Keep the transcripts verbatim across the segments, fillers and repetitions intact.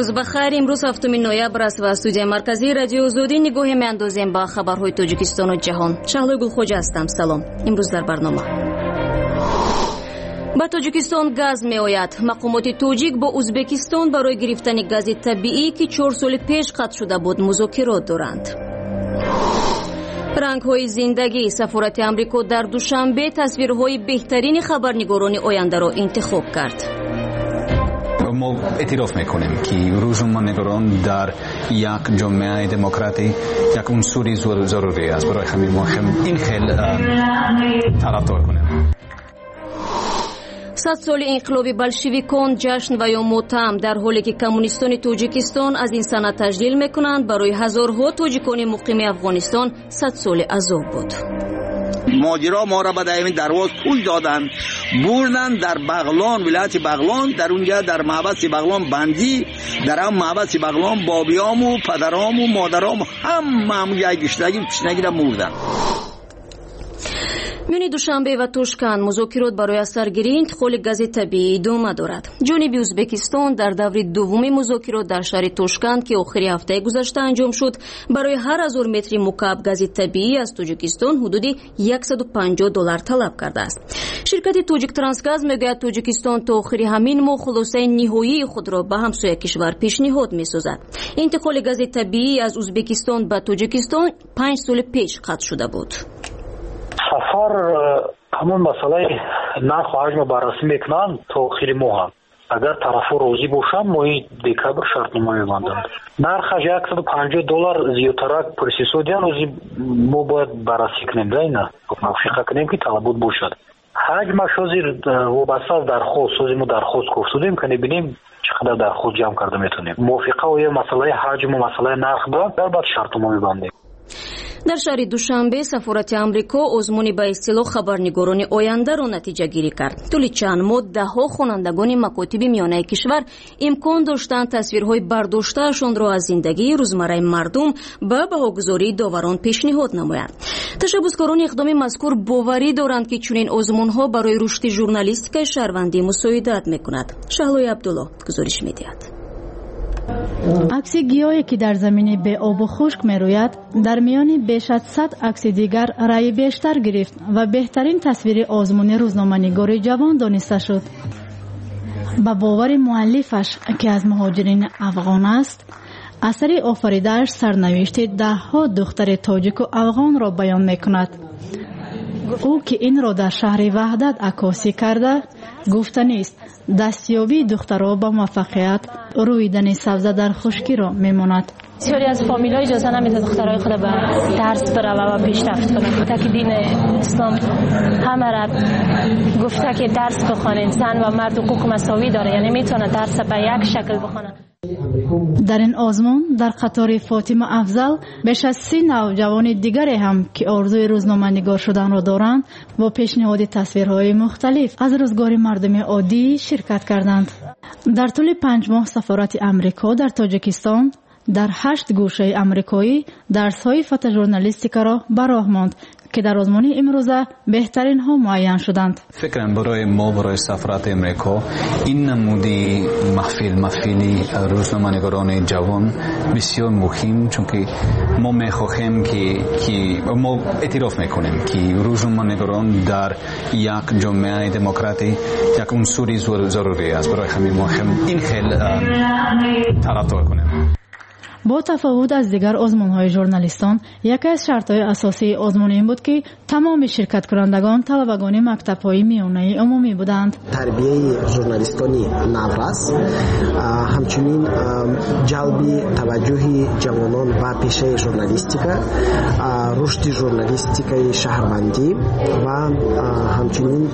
روز بخیر. امروز هفتم نوامبر است و استودیوی مرکزی رادیو آزادی نگاهی می‌اندازیم به خبرهای تاجیکستان و جهان. شهلا گلخوجه هستم. سلام. امروز در برنامه با تاجیکستان گاز میآید. مقامات تاجیک با ازبکستان برای گرفتن گاز طبیعی که چهار سال پیش قطع شده بود مذاکرات دارند. رنگ‌های زندگی. سفارت آمریکا در دوشنبه تصویرهای بهترین خبرنگاران آینده را انتخاب کرد. ما اعتراف میکنیم که روزنامه‌نگاران در یک جامعه دموکراتی یک عنصری ضروری است. برای همین ما این خیلی طرفدار کنیم. صد سال انقلاب بلشویکان جشن و یا ماتم در حالی که کمونیستان تاجیکستان از این سنه تجلیل میکنند، برای هزارها تاجیکان مقیم افغانستان صد سال عذاب بود. ماجرا ما را به دائم درواز پول دادن، بردن در بغلان، ولایت بغلان، در اونجا در محبس بغلان بندی، در هم محبس بغلان بابیام و پدرام و مادرام هم همونجا گشتگی و کشنگی را مردن. میون دوشنبه و توشکند مذاکرات برای سرگیری انتقال گاز طبیعی ادامه دارد. جانب ازبکستان در دور دوم مذاکرات در شهر توشکند که آخر هفته گذشته انجام شد، برای هر هزار متر مکعب گاز طبیعی از تاجیکستان حدود صد و پنجاه دلار طلب کرده است. شرکت تاجیک ترانسگاز میگوید تاجیکستان تا آخر همین ماه خلاصه نهایی خود را به همسایه کشور پیشنهاد میسازد. انتقال گاز طبیعی از ازبکستان به تاجیکستان پنج سال پیش قطع شده بود. سفر همون مسئله نرخ و حجم بررسی میکنن تا آخر ماه هم. اگر طرفا راضی باشن ماه دکبر شرطنامه میبندند. نرخش صد و پنجاه دلار زیادترک پرسیسودیان روزی ما باید بررسی کنیم، نه موافقه کنیم که طلبات باشد. حجمش حاضر وابسته از درخواست، سازی ما درخواست گفتیم که ببینیم چقدر درخواست جمع کرده میتونیم. موافقه و مسئله حجم و مسئله نرخ داد در بعد شرطنامه میبندیم. در شهر دوشنبه سفارت آمریکا آزمونی به اصطلاح خبرنگاران آینده را نتیجه گیری کرد. طول چند ماه دهها خوانندگان مکاتب میانه کشور امکان داشتند تصویرهای برداشته‌شان را از زندگی روزمره مردم به بهاگذاری داوران پیشنهاد نمایند. تشبثکاران اقدام مذکور باوری دارند که چنین آزمون‌ها برای رشد ژورنالیستیک شهروندی مساعدت می‌کند. شهلای عبدالله گزارش می‌دهد. عکس گیاهی که در زمین به آب و خشک می روید در میان بیش از صد عکس دیگر رأی بیشتر گرفت و بهترین تصویر آزمون روزنامه‌نگار جوان دانسته شد. با باور مؤلفش که از مهاجرین افغان است، اثر آفریده‌اش سرنوشت ده ها دختر تاجیک و افغان را بیان می کند. او که این را در شهر وحدت عکاسی کرده گفته نیست دستیابی دخترها به موفقیت رویدن سبزه در خشکی را میماند. بسیاری از فامیل‌ها اجازه نمیده دخترای خود به درس بروند و پیشرفت کنند. گفته که دین اسلام همه را گفته که درس بخوانید، زن و مرد حقوق مساوی داره، یعنی میتونه درس به یک شکل بخونه. در این آزمون در قطار فاطمه افضل بیش از سی نوجوان دیگری هم که آرزوی روزنامه‌نگار شدن را دارند با پیشنهاد تصویرهای مختلف از روزگار مردم عادی شرکت کردند. در طول پنج ماه سفارت آمریکا در تاجیکستان در هشت گوشه آمریکایی درس‌های فوتوژورنالیستیک را به راه ماند که در آزمون امروزه بهترین ها معین شدند. فکرم برای ما برای سفارت امریکا این نمودی محفل محفلی روزنامه‌نگاران جوان بسیار مهم، چون که ما می‌خواهیم که که ما اعتراف میکنیم که روزنامه‌نگاران در یک جامعه دموکراتی یک عنصری ضروری است. برای همین ما این خیلی طرفدار کنیم. با تفاوت از دیگر آزمون‌های ژورنالیستان، یکی از شرط‌های اساسی آزمون این بود که تمام شرکت کنندگان طلبگان مکتب‌های میانه عمومی بودند. تربیت ژورنالیستانی نورس، همچنین جلب توجه جوانان به پیشه ژورنالیستیک، رشد ژورنالیستیک شهروندی و همچنین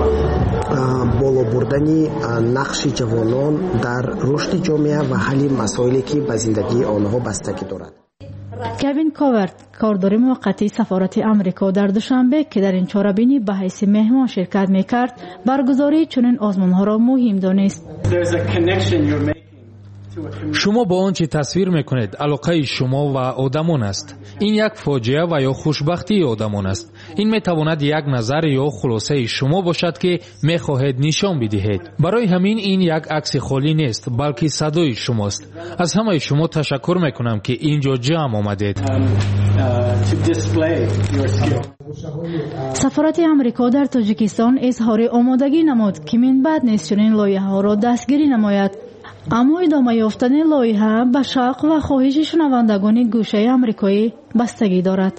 بالا بردن نقش جوانان در رشد جامعه و حل مسائلی که به زندگی آنها بستگی دارد. کوین کاورت، کاردار موقتی سفارت آمریکا در دوشنبه که در این چهاربینی به حیث مهمان شرکت میکرد، برگزاری چنین آزمونها را مهم دانست. شما با آنچه تصویر میکنید علاقه شما و آدمان است. این یک فاجعه و یا خوشبختی آدمان است. این میتواند یک نظر یا خلاصه شما باشد که میخواهید نشان بدهید. برای همین این یک عکس خالی نیست بلکه صدای شماست. از همه شما تشکر میکنم که اینجا جمع آمدید. سفارت امریکا در تاجیکستان اظهار آمادگی نمود که من بعد نیز چنین لایحه‌ها را دستگیری نماید. اما ادامه یافتن لایحه به شوق و خواهش شنوندگان گوشه امریکایی بستگی دارد.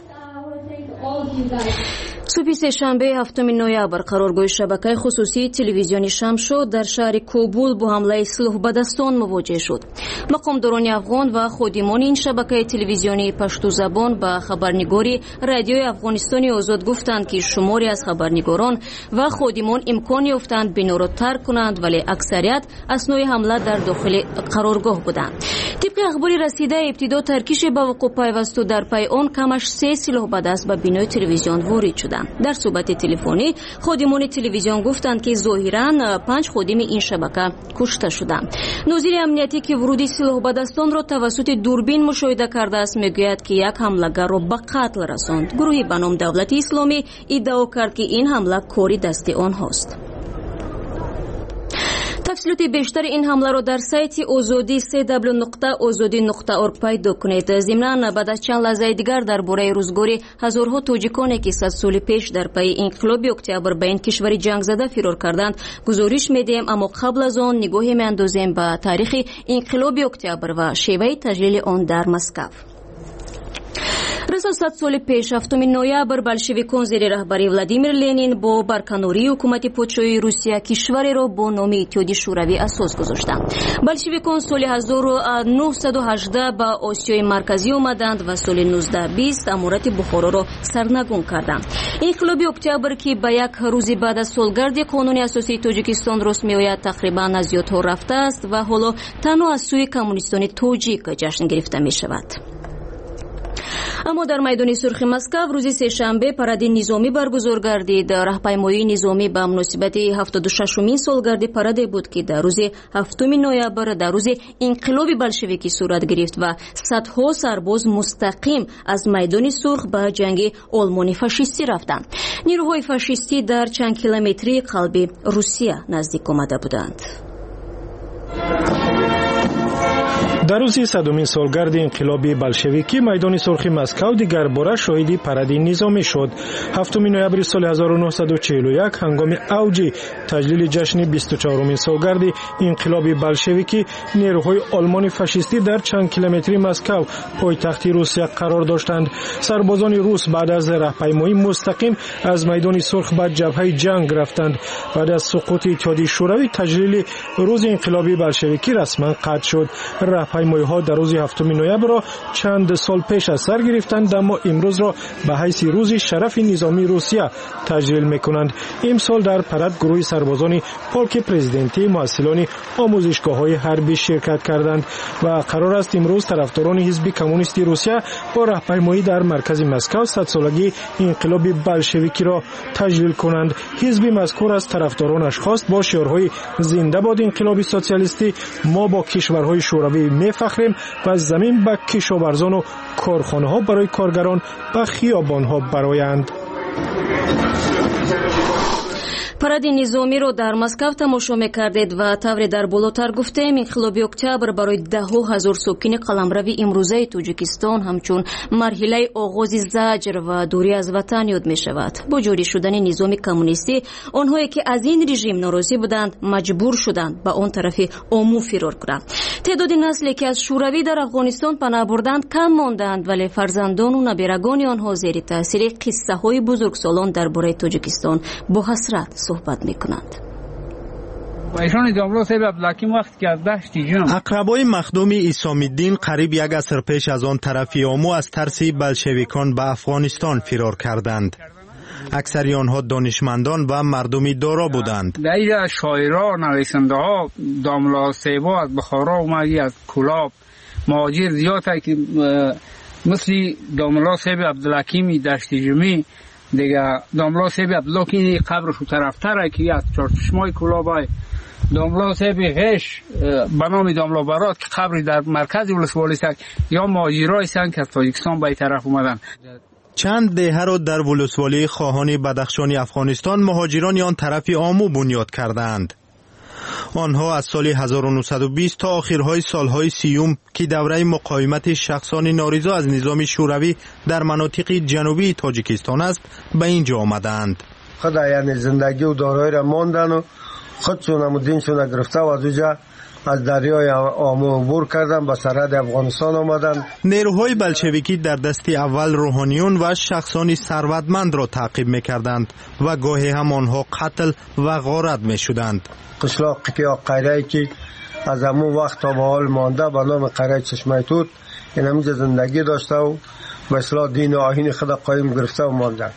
صبح سه‌شنبه هفتم نوامبر قرارگاه شبکه خصوصی تلویزیونی شمشد در شهر کابل با حمله سلاح به دستان مواجه شد. مقامداران افغان و خادمان این شبکه تلویزیونی پشتو زبان به خبرنگاری رادیوی افغانستان آزاد گفتند که شماری از خبرنگاران و خادمان امکان یافتند بنا را ترک کنند، ولی اکثریت اثنای حمله در داخل قرارگاه بودند. طبق اخبار رسیده ابتدا ترکیش به وقوع پیوست و در پی آن کمش سه سلاح به دست به بینای تلویزیون وارد شدند. در صحبت تلفنی خادمان تلویزیون گفتند که ظاهراً پنج خادم این شبکه کشته شدند. ناظر امنیتی که ورود سلاح به دستان را توسط دوربین مشاهده کرده است میگوید که یک حمله‌گر را به قتل رساند. گروهی به نام دولت اسلامی ادعا کرد که این حمله کاری دست آنهاست. تفصیلات بیشتر این حمله را در سایت آزادی سی دبلیو نقطه آزادی نقطه اورگ پیدا کنید. ضمناً بعد از چند لحظه دیگر درباره روزگاری هزارها تاجیکانی که صد سال پیش در پی انقلاب اکتبر به این کشور جنگ زده فرار کردند گزارش میدیم، اما قبل از آن نگاهی میاندازیم به تاریخ انقلاب اکتبر و شیوه تجلیل آن در مسکو. رسا صد سال پیش هفتم نوامبر بلشویکان زیر رهبری ولادیمیر لنین با برکناری حکومت پادشاهی روسیه کشوری را با نام اتحادیه شوروی اساس گذاشتند. بلشویکان سال هزار و نهصد و هجده به آسیای مرکزی آمدند و سال نوزده بیست امارت بخارا را سرنگون کردند. انقلاب اکتبر که به یک روز بعد از سالگرد قانون اساسی تاجیکستان راست میآید تقریبا از یادها رفته است و حالا تنها از سوی کمونیستان تاجیک جشن گرفته می شود. اما در میدان سرخ مسکو روز سه‌شنبه پرد نظامی برگزار گردید. راهپیمایی نظامی به مناسبت هفتاد و ششمین سالگرد پرد بود که در روز هفتم نوامبر در روز انقلاب بلشویکی صورت گرفت و صدها سرباز مستقیم از میدان سرخ به جنگ آلمان فاشیستی رفتند. نیروهای فاشیستی در چند کیلومتری قلب روسیه نزدیک آمده بودند. در روز صدمین سالگرد انقلاب بلشویکی میدان سرخ مسکو دیگر باره شاهد پرد نظامی شد. هفتم نوامبر سال هزار و نهصد و چهل و یک هنگام اوج تجلیل جشن بیست و چهارمین سالگرد انقلاب بلشویکی نیروهای آلمان فاشیستی در چند کیلومتری مسکو پایتخت روسیه قرار داشتند. سربازان روس بعد از راهپیمایی مستقیم از میدان سرخ به جبهه جنگ رفتند. بعد از سقوط اتحادیه شوروی تجلیل روز انقلاب بلشویکی رسما قطع شد. راهپیمایی‌ها در روز هفتم نوامبر را چند سال پیش از سر گرفتند، اما امروز را به حیث روز شرف نظامی روسیه تجلیل می‌کنند. امسال در پرد گروه سربازان پولک پرزیدنتی مسئولان آموزشگاه‌های حربی شرکت کردند و قرار است امروز طرفداران حزب کمونیست روسیه با راهپیمایی در مرکز مسکو صد سالگی انقلاب بلشویکی را تجلیل کنند. حزب مذکور از طرفدارانش خواست با شعارهای زنده باد انقلاب سوسیالیستی، ما با کشورهای شوروی میفخریم و زمین به کشاورزان و کارخانه ها برای کارگران و خیابان ها برآیند. پرد نظامی را در مسکو تماشا می‌کردید و طور در بالاتر گفتیم انقلاب اکتبر برای ده ها هزار ساکن قلمرو امروزه تاجیکستان همچون مرحله آغاز زجر و دوری از وطن یاد می‌شود. با جاری شدن نظام کمونیستی آنهایی که از این رژیم ناراضی بودند مجبور شدند به آن طرف عمو فرار کنند. تعداد نسلی که از شوروی در افغانستان پناه بردند کم ماندند، ولی فرزندان و نبیرگان آنها زیر تاثیر قصه‌های بزرگسالان درباره تاجیکستان با حسرت صحبت میکنند. اقربای مخدوم عیسامی‌الدین قریب یک عصر پیش از آن طرف آمو از ترس بلشویکان به افغانستان فرار کردند. اکثری آنها دانشمندان و مردمی دارا بودند. در شاعران، نویسنده ها، داملا سیبا از بخارا اومدی، از کلاب مهاجر زیاد که مثل داملا سیب عبدالحکیمی دشت جمی دیگه، داملا سیب عبدالله که قبرش طرفتره که از چهار چشمای کلابای داملا صاحب غش به نام داملا برات که قبری در مرکز ولسوالی است یا ماجرایی است که از تاجیکستان به طرف اومدن. چند دهه را در ولسوالی خواهان بدخشان افغانستان مهاجران آن طرف آمو بنیاد کردند. آنها از سال هزار و نهصد و بیست تا آخرهای سالهای سیوم که دوره مقاومت شخصان نارضا از نظام شوروی در مناطق جنوبی تاجیکستان است به اینجا آمدند. خود یعنی زندگی و دارایی را ماندن و خودشون هم دینشون گرفته و از اونجا از دریای آمو عبور کردن به سرحد افغانستان آمدن. نیروهای بلشویکی در دست اول روحانیون و شخصان ثروتمند را تعقیب می‌کردند و گاهی هم آنها قتل و غارت می‌شدند. قشلاق که قریه‌ای که از همون وقت تا به حال مانده به نام قریه چشمه توت این همینجا زندگی داشته و به اصلاح دین و آیین خود قایم گرفته و مانده.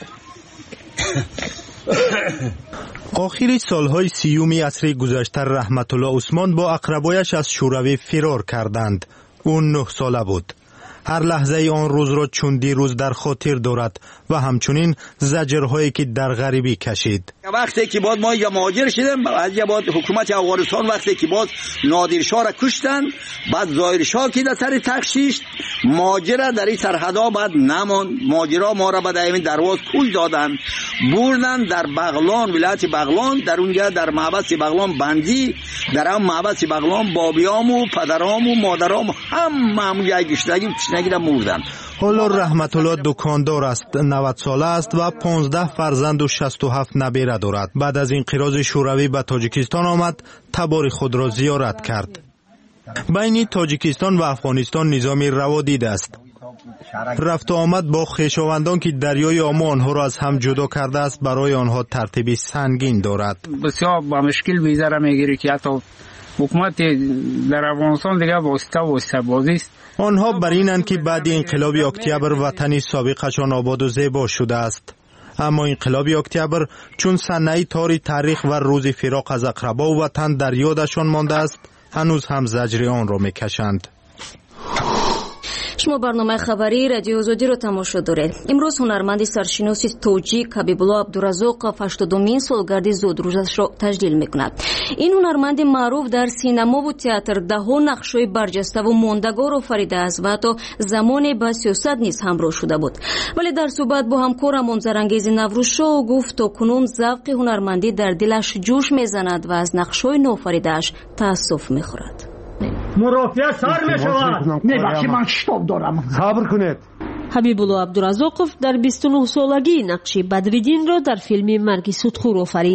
آخر سالهای سیومی عصر گذشته رحمت الله عثمان با اقربایش از شوروی فرار کردند. او نه ساله بود. هر لحظه آن روز را چون دیروز در خاطر دارد و همچنین زجرهایی که در غریبی کشید. وقتی که بعد ما یا مهاجر شدیم از یا بعد حکومت افغانستان وقتی که بعد نادر شاه را کشتن بعد ظاهر شاه که در سر تخشیش مهاجر در این سرحدا بعد نمان مهاجرا ما را به دائم درواز پول دادن بردن در بغلان ولایت بغلان در اونجا در محبس بغلان بندی در هم محبس بغلان بابیام و پدرام و مادرام هم همونجا گشتگی نگیرم مردن. حالا رحمت الله دکاندار است، نود ساله است و پانزده فرزند و شصت و هفت نبیره دارد. بعد از انقراض شوروی به تاجیکستان آمد، تبار خود را زیارت کرد. بین تاجیکستان و افغانستان نظامی روادید است. رفت و آمد با خویشاوندان که دریای آمو آنها را از هم جدا کرده است برای آنها ترتیبی سنگین دارد. بسیار با مشکل بیزاره میگیری که حتی حکومت در افغانستان دیگه واسطه و واسطه بازی است. آنها بر اینند که بعد انقلاب اکتبر وطنی سابقشان آباد و زیبا شده است. اما انقلاب اکتبر چون صحنه تار تاریخ و روز فراق از اقربا و وطن در یادشان مانده است، هنوز هم زجر آن را میکشند. شما برنامه خبری رادیو آزادی رو تماشا دارید. امروز هنرمند سرشناسی توجیک حبیبالله عبدالرزاقов هشتادمین سالگرد زودروزش را تجلیل میکند. این هنرمند معروف در سینما و تئاتر دهها نقش‌های برجسته و ماندگار آفریده است و تا زمانی با سیاست نیز همراه شده بود. ولی در صحبت با همکارم منظرانگیز نوروزشاه گفت تا کنون ذوق هنرمندی در دلش جوش میزند و از نقش‌های نوآفریده‌اش تأسف میخورد. مرافعه سر می شود. میبخشی من شتاب دارم. صبر کنید. حبیبالله عبدالرزاقов در بیست و نه سالگی نقش بدریدین را در فیلم مرگ سودخور آفرید.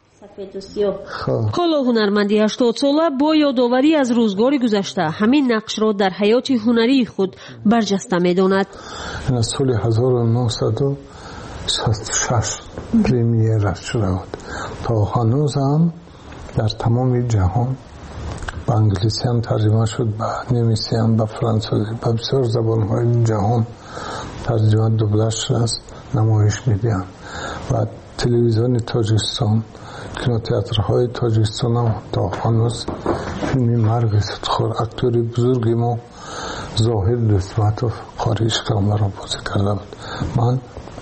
حالا هنرمندی هشتاد ساله با یادآوری از روزگار گذشته همین نقش را در حیات هنری خود برجسته می‌داند. این سال هزار و نهصد و شصت و شش پریمیر شده بود. تا هنوز هم در تمام جهان به انگلیسی هم ترجمه شد، به نمیسی هم، به فرانسوی، به بسیار زبانهای جهان ترجمه دوبلاژ شده است، نمایش میدهند و تلویزیون تاجیکستان، کینوتئاترهای تاجیکستان هم تا هنوز فیلم مرگ سودخور اکتوری بزرگی ما زاهد دوستمتوف خارج کامل را بازی کرده بود. من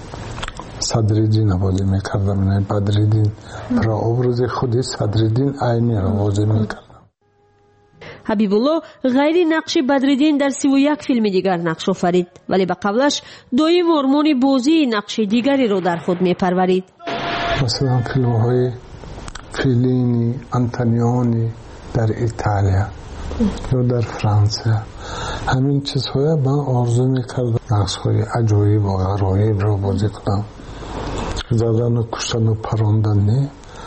صدریدین بازی میکردم، نه بدریدین، برای ابراز خودی صدریدین عینی را بازی میکردم. حبیبالله غیر نقش بدریدین در سی و یک فیلم دیگر نقش آفرید، ولی به قبلش دایم آرمان بازی نقش دیگری را در خود میپرورید. مثلا فیلم های فیلینی، انتونیونی در ایتالیا یا در فرانسه، همین چیزهای من آرزو میکردم نقش های عجایب و غرایب را بازی کنم. زدن و کشتن و پراندن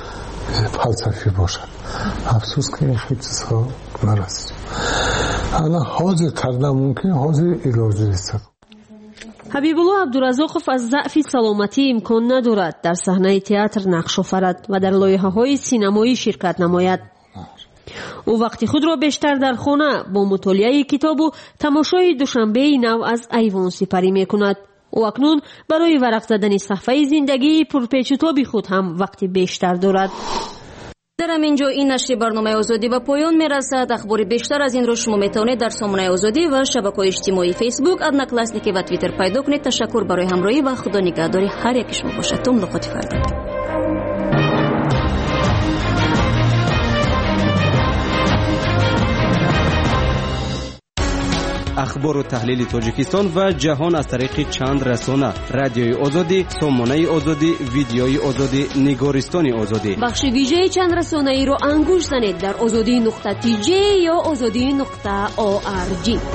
فلسفی باشد. افسوس که این خیلی چیزها نرسید. الان حاضر کردم ممکن حاضر علاج نیست. حبیبالله عبدالرزاقов از ضعف سلامتی امکان ندارد در صحنه تئاتر نقش آفرد و در لایحه‌های سینمایی شرکت نماید. او وقتی خود را بیشتر در خانه با مطالعه کتاب و تماشای دوشنبه نو از ایوان سپری میکند. او اکنون برای ورق زدن صفحه زندگی پرپیچ و تاب خود هم وقتی بیشتر دارد. در همینجا این نشر برنامه آزادی به پایان میرسد. اخبار بیشتر از این را شما میتوانید در سامانه آزادی و شبکه‌های اجتماعی فیسبوک، ادناکلاسنیکی و توییتر پیدا کنید. تشکر برای همراهی و خدا نگهداری هر یک شما باشد. تا ملاقات فردا. اخبار و تحلیل تاجیکستان و جهان از طریق چند رسانه: رادیوی آزادی، سامانه آزادی، ویدیوی آزادی، نگارستان آزادی. بخش ویژه چند رسانه ای رو انگوش زنید در آزادی نقطه تی جی یا آزادی نقطه او آر جی.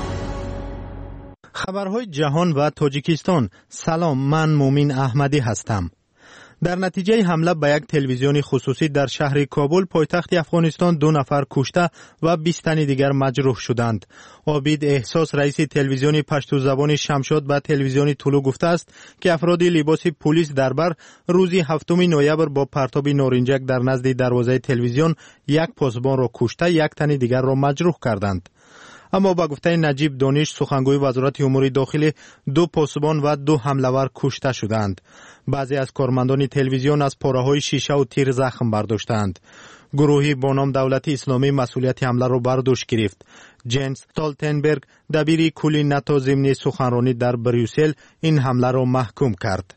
خبرهای جهان و تاجیکستان. سلام، من مومین احمدی هستم. در نتیجه حمله به یک تلویزیون خصوصی در شهر کابل پایتخت افغانستان دو نفر کشته و بیست تن دیگر مجروح شدند. عابد احساس رئیس تلویزیون پشتو زبان شمشاد به تلویزیون طلوع گفته است که افراد لباس پلیس دربر روزی هفتم نوامبر با پرتاب نارنجک در نزد دروازه تلویزیون یک پاسبان را کشته، یک تن دیگر را مجروح کردند. اما با گفته نجیب دانش سخنگوی وزارت امور داخلی، دو پاسبان و دو حمله‌ور کشته شدند. بعضی از کارمندان تلویزیون از پاره‌های شیشه و تیر زخم برداشتند. گروهی با نام دولت اسلامی مسئولیت حمله را بر دوش گرفت. جنس استالتنبرگ، دبیر کلی ناتو ضمن سخنرانی در بریوسل، این حمله را محکوم کرد.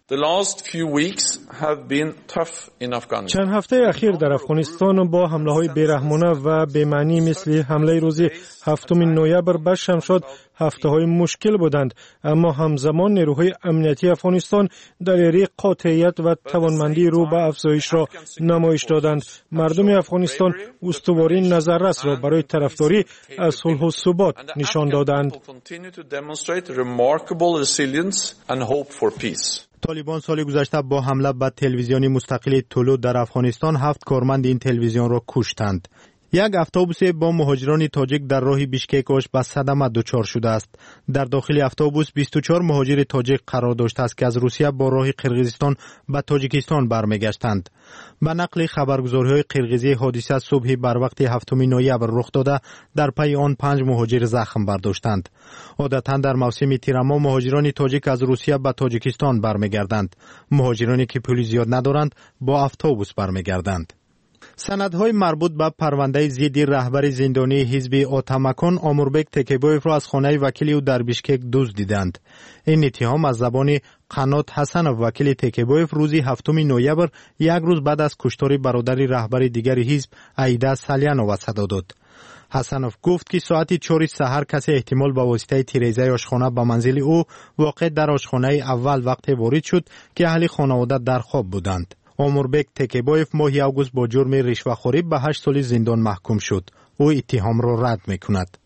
چند هفته اخیر در افغانستان با حمله‌های بی‌رحمانه و بی‌معنی مثل حمله روز هفتم نوامبر به شمشاد هفته‌های مشکل بودند، اما همزمان نیروهای امنیتی افغانستان دلیل قاطعیت و توانمندی رو به افزایش را نمایش دادند. مردم افغانستان استواری نظررس را برای طرفداری از صلح و ثبات نشان دادند. طالبان سال گذشته با حمله به تلویزیون مستقل طلوع در افغانستان هفت کارمند این تلویزیون را کشتند. یک اتوبوس با مهاجران تاجیک در راه بیشکک به صدمه دچار شده است. در داخل اتوبوس بیست و چهار مهاجر تاجیک قرار داشته است که از روسیه با راه قرقیزستان به تاجیکستان برمیگشتند. به نقل خبرگزاری‌های قرقیزی، حادثه صبح بر وقت هفتم نوامبر رخ داده، در پی آن پنج مهاجر زخم برداشتند. عادتاً در موسم تیرما مهاجران تاجیک از روسیه به تاجیکستان برمیگردند. مهاجرانی که پولی زیاد ندارند با اتوبوس برمیگردند. سندهای مربوط به پرونده ضد رهبر زندانی حزب آتمکان آموربک تکیبویف را از خانه وکیل او در بیشکک دزدیدند. این اتهام از زبان قنات حسنов وکیل تکیبویف روزی هفتم نوامبر، یک روز بعد از کشتار برادر رهبر دیگر حزب عیده سالیانova صدا داد. حسنов گفت که ساعت چهار سحر کسی احتمال با واسطه تیریزه آشخانه به منزل او واقع در آشخانه اول وقت وارد شد که اهل خانواده در خواب بودند. آموربک تکیبویف ماه اوگوست با جرم رشوه‌خوری به هشت سال زندان محکوم شد. او اتهام را رد می‌کند.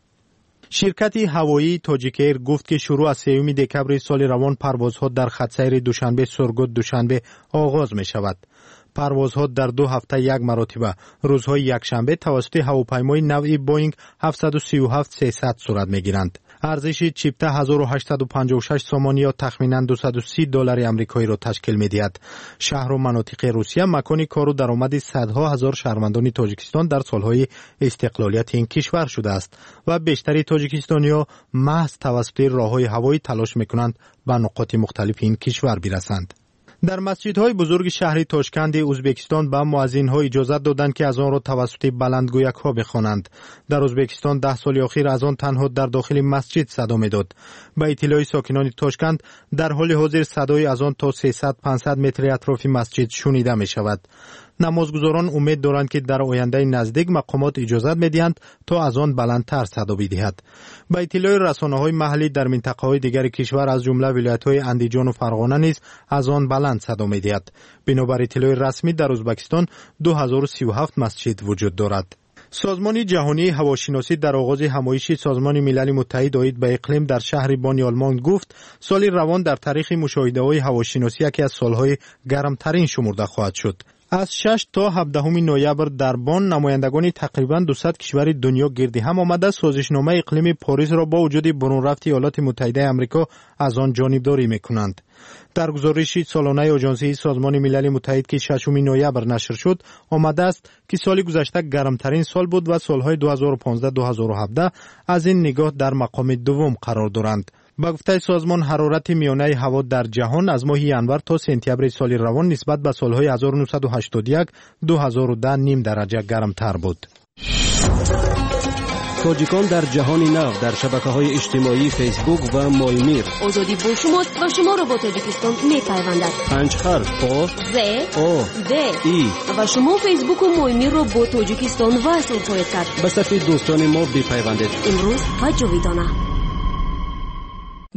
شرکت هوایی تاجیک ایر گفت که شروع از سوم دکمبر سال روان پروازها در خط سیر دوشنبه سرگوت دوشنبه آغاز می‌شود. پروازها در دو هفته یک مرتبه روزهای یکشنبه توسط هواپیمای نوعی بوینگ هفتصد و سی و هفت سیصد صورت می‌گیرند. ارزش چیپته هزار و هشتصد و پنجاه و شش سوم یا تخمیناً دویست و سی دلار آمریکایی را تشکیل می‌دهد. شهر و مناطق روسیه مکان کار و درآمد صدها هزار شهروندان تاجیکستان در سالهای استقلالیت این کشور شده است و بیشتر تاجیکستانی‌ها محض توسط راه‌های هوایی تلاش می‌کنند به نقاط مختلف این کشور برسند. در مسجدهای بزرگ شهر تاشکند ازبکستان به مؤذن‌ها اجازه دادند که از آن را توسط بلندگویک‌ها بخوانند. در ازبکستان ده سال اخیر از آن تنها در داخل مسجد صدا می‌داد. به اطلاع ساکنان تاشکند در حال حاضر صدای از آن تا سیصد پانصد متر اطراف مسجد شنیده می‌شود. نمازگزاران امید دارند که در آینده نزدیک مقامات اجازه می‌دهند تا از آن بلندتر صدا بدهد. به اطلاع رسانه‌های محلی در منطقه‌های دیگر کشور از جمله ولایت‌های اندیجان و فرغانه نیز از آن بلند صدا می‌دهد. بنابر اطلاع رسمی در ازبکستان دو هزار و سی و هفت مسجد وجود دارد. سازمان جهانی هواشناسی در آغاز همایش سازمان ملل متحد آید به اقلیم در شهر بانی آلمان گفت سال روان در تاریخ مشاهده‌های هواشناسی یکی از سال‌های گرمترین شمرده خواهد شد. از شش تا هفدهم نوامبر در بان نمایندگان تقریباً دویست کشور دنیا گردی هم آمده سازشنامه اقلیمی پاریس را با وجود برون رفت ایالات متحده آمریکا از آن جانبداری می‌کنند. در گزارشی سالانه آژانسی سازمان ملل متحد که ششم نوامبر نشر شد آمده است که سال گذشته گرمترین سال بود و سالهای دو هزار و پانزده دو هزار و هفده از این نگاه در مقام دوم قرار دارند. با گفته سازمان حرارت میانه هوا در جهان از ماه ینور تا سپتامبر سال روان نسبت به سالهای هزار و نهصد و هشتاد و یک دو هزار و ده نیم درجه گرمتر بود. تاجیکان در جهان نو در شبکه‌های اجتماعی فیسبوک و مایمیر. آزادی با شماست و شما را با تاجیکستان می‌پیوندد. پنج حرف آ ز آ د ای و شما فیسبوک و مایمیر را با تاجیکستان وصل خواهید کرد. به صفحه دوستان ما بپیوندید. امروز و جاویدانه.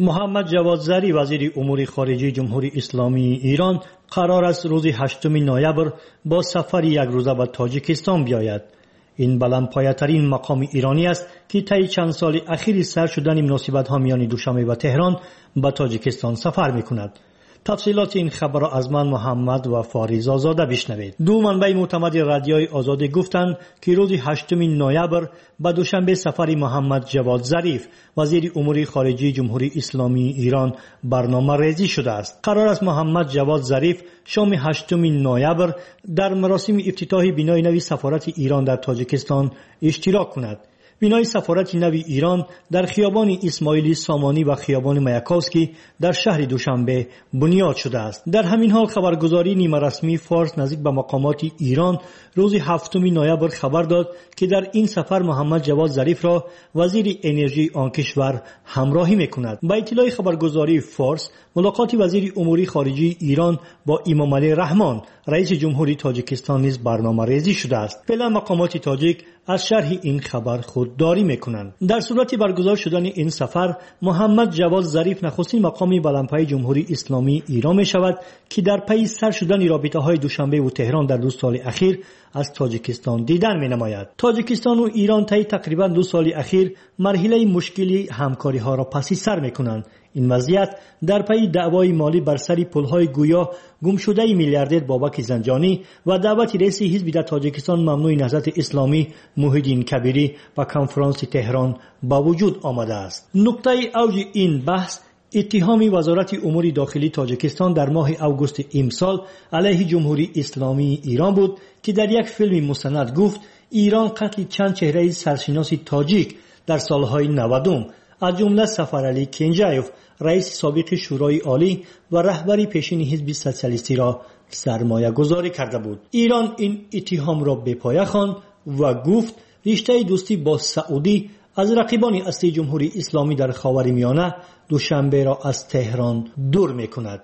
محمد جواد ظریف وزیر امور خارجه جمهوری اسلامی ایران قرار است روز هشتم نوامبر با سفر یک روزه به تاجیکستان بیاید. این بلندپایه‌ترین مقام ایرانی است که طی چند سال اخیر سر شدن مناسبت‌ها میان دوشنبه و تهران به تاجیکستان سفر می‌کند. تفصیلات این خبر را از من محمد و فاریزا زاده بشنوید. دو منبع معتمد رادیوی آزادی گفتند که روز هشتم نوامبر به دوشنبه سفر محمد جواد ظریف وزیر امور خارجه جمهوری اسلامی ایران برنامه ریزی شده است. قرار است محمد جواد ظریف شام هشتم نوامبر در مراسم افتتاح بنای نو سفارت ایران در تاجیکستان اشتراک کند. بنای سفارت نو ایران در خیابان اسماعیلی سامانی و خیابان میاکوفسکی در شهر دوشنبه بنیاد شده است. در همین حال خبرگزاری نیمه رسمی فارس نزدیک به مقامات ایران روز هفتم نوامبر خبر داد که در این سفر محمد جواد ظریف را وزیر انرژی آن کشور همراهی میکند. با اطلاع خبرگزاری فارس ملاقات وزیر امور خارجه ایران با امام علی رحمان رئیس جمهوری تاجیکستان نیز برنامه ریزی شده است. فعلا مقامات تاجیک از شرح این خبر خودداری میکنند. در صورت برگزار شدن این سفر محمد جواد ظریف نخستین مقامی بلندپایه جمهوری اسلامی ایران می شود که در پی سر شدن رابطه های دوشنبه و تهران در دو سال اخیر از تاجیکستان دیدن می نماید. تاجیکستان و ایران طی تقریبا دو سال اخیر مرحله مشکلی همکاری ها را پس سر می کنند. این وضعیت در پی دعوای مالی بر سر پل‌های گویا گم شده میلیاردر بابک زنجانی و دعوت رئیس حزب در تاجیکستان ممنوع نهضت اسلامی محیدین کبیری و کنفرانس تهران با وجود آمده است. نقطه اوج این بحث اتهام وزارت امور داخلی تاجیکستان در ماه اوگوست امسال علیه جمهوری اسلامی ایران بود که در یک فیلم مستند گفت ایران قتل چند چهره سرشناس تاجیک در سالهای نودم از جمله سفرعلی کنجایف رئیس سابق شورای عالی و رهبری پیشین حزب سوسیالیستی را سرمایه گذاری کرده بود. ایران این اتهام را به پایه خواند و گفت رشته دوستی با سعودی از رقیبان اصلی جمهوری اسلامی در خاورمیانه دوشنبه را از تهران دور می‌کند.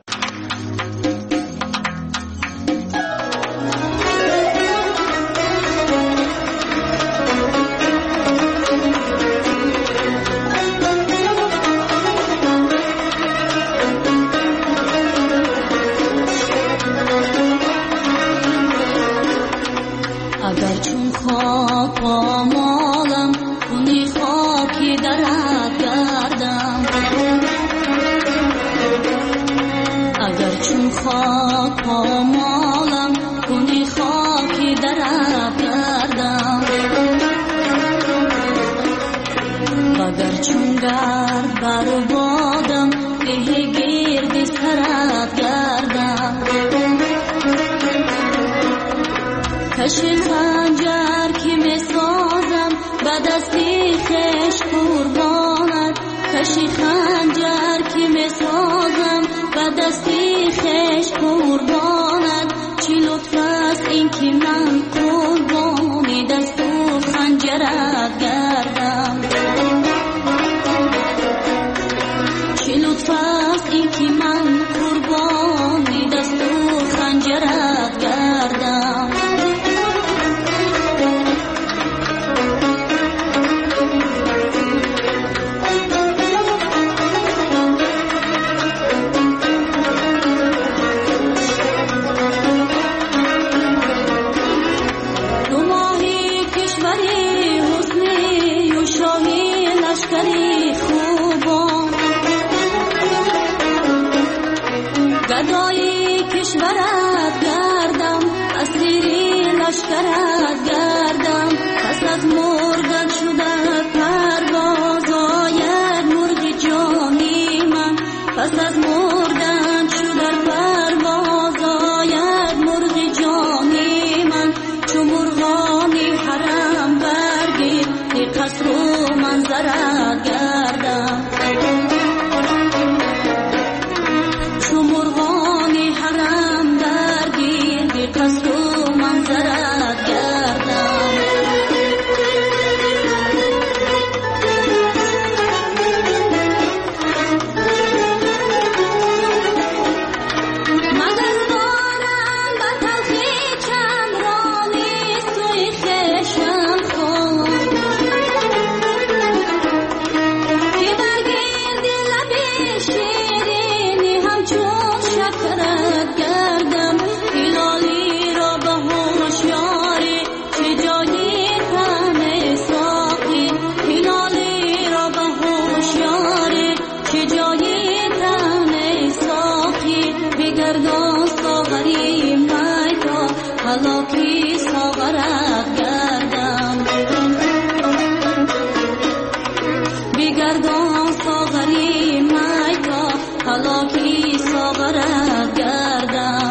کشی خنجر که می سازم به دستی خش قربانت کشی خنجر که می سازم به دستی خش قربانت چی لطف است این که من قربانی دست و خنجرت گردم چی لطف است این که من قربانی دست و خنجرت گردم بگردان ساغری می تا حلاکی ساغرت گردم بگردان ساغری می تا حلاکی ساغرت گردم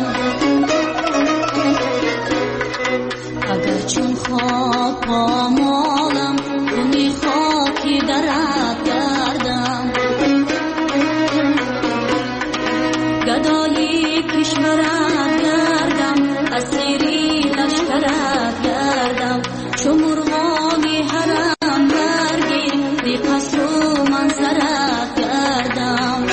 اگر چون خاک پامالم کنی خاکی درت گردم گدایی کشورت گردم اسیری لشکرت گردم چو مرغانی حرم برگی بی قصر و منظرت گردم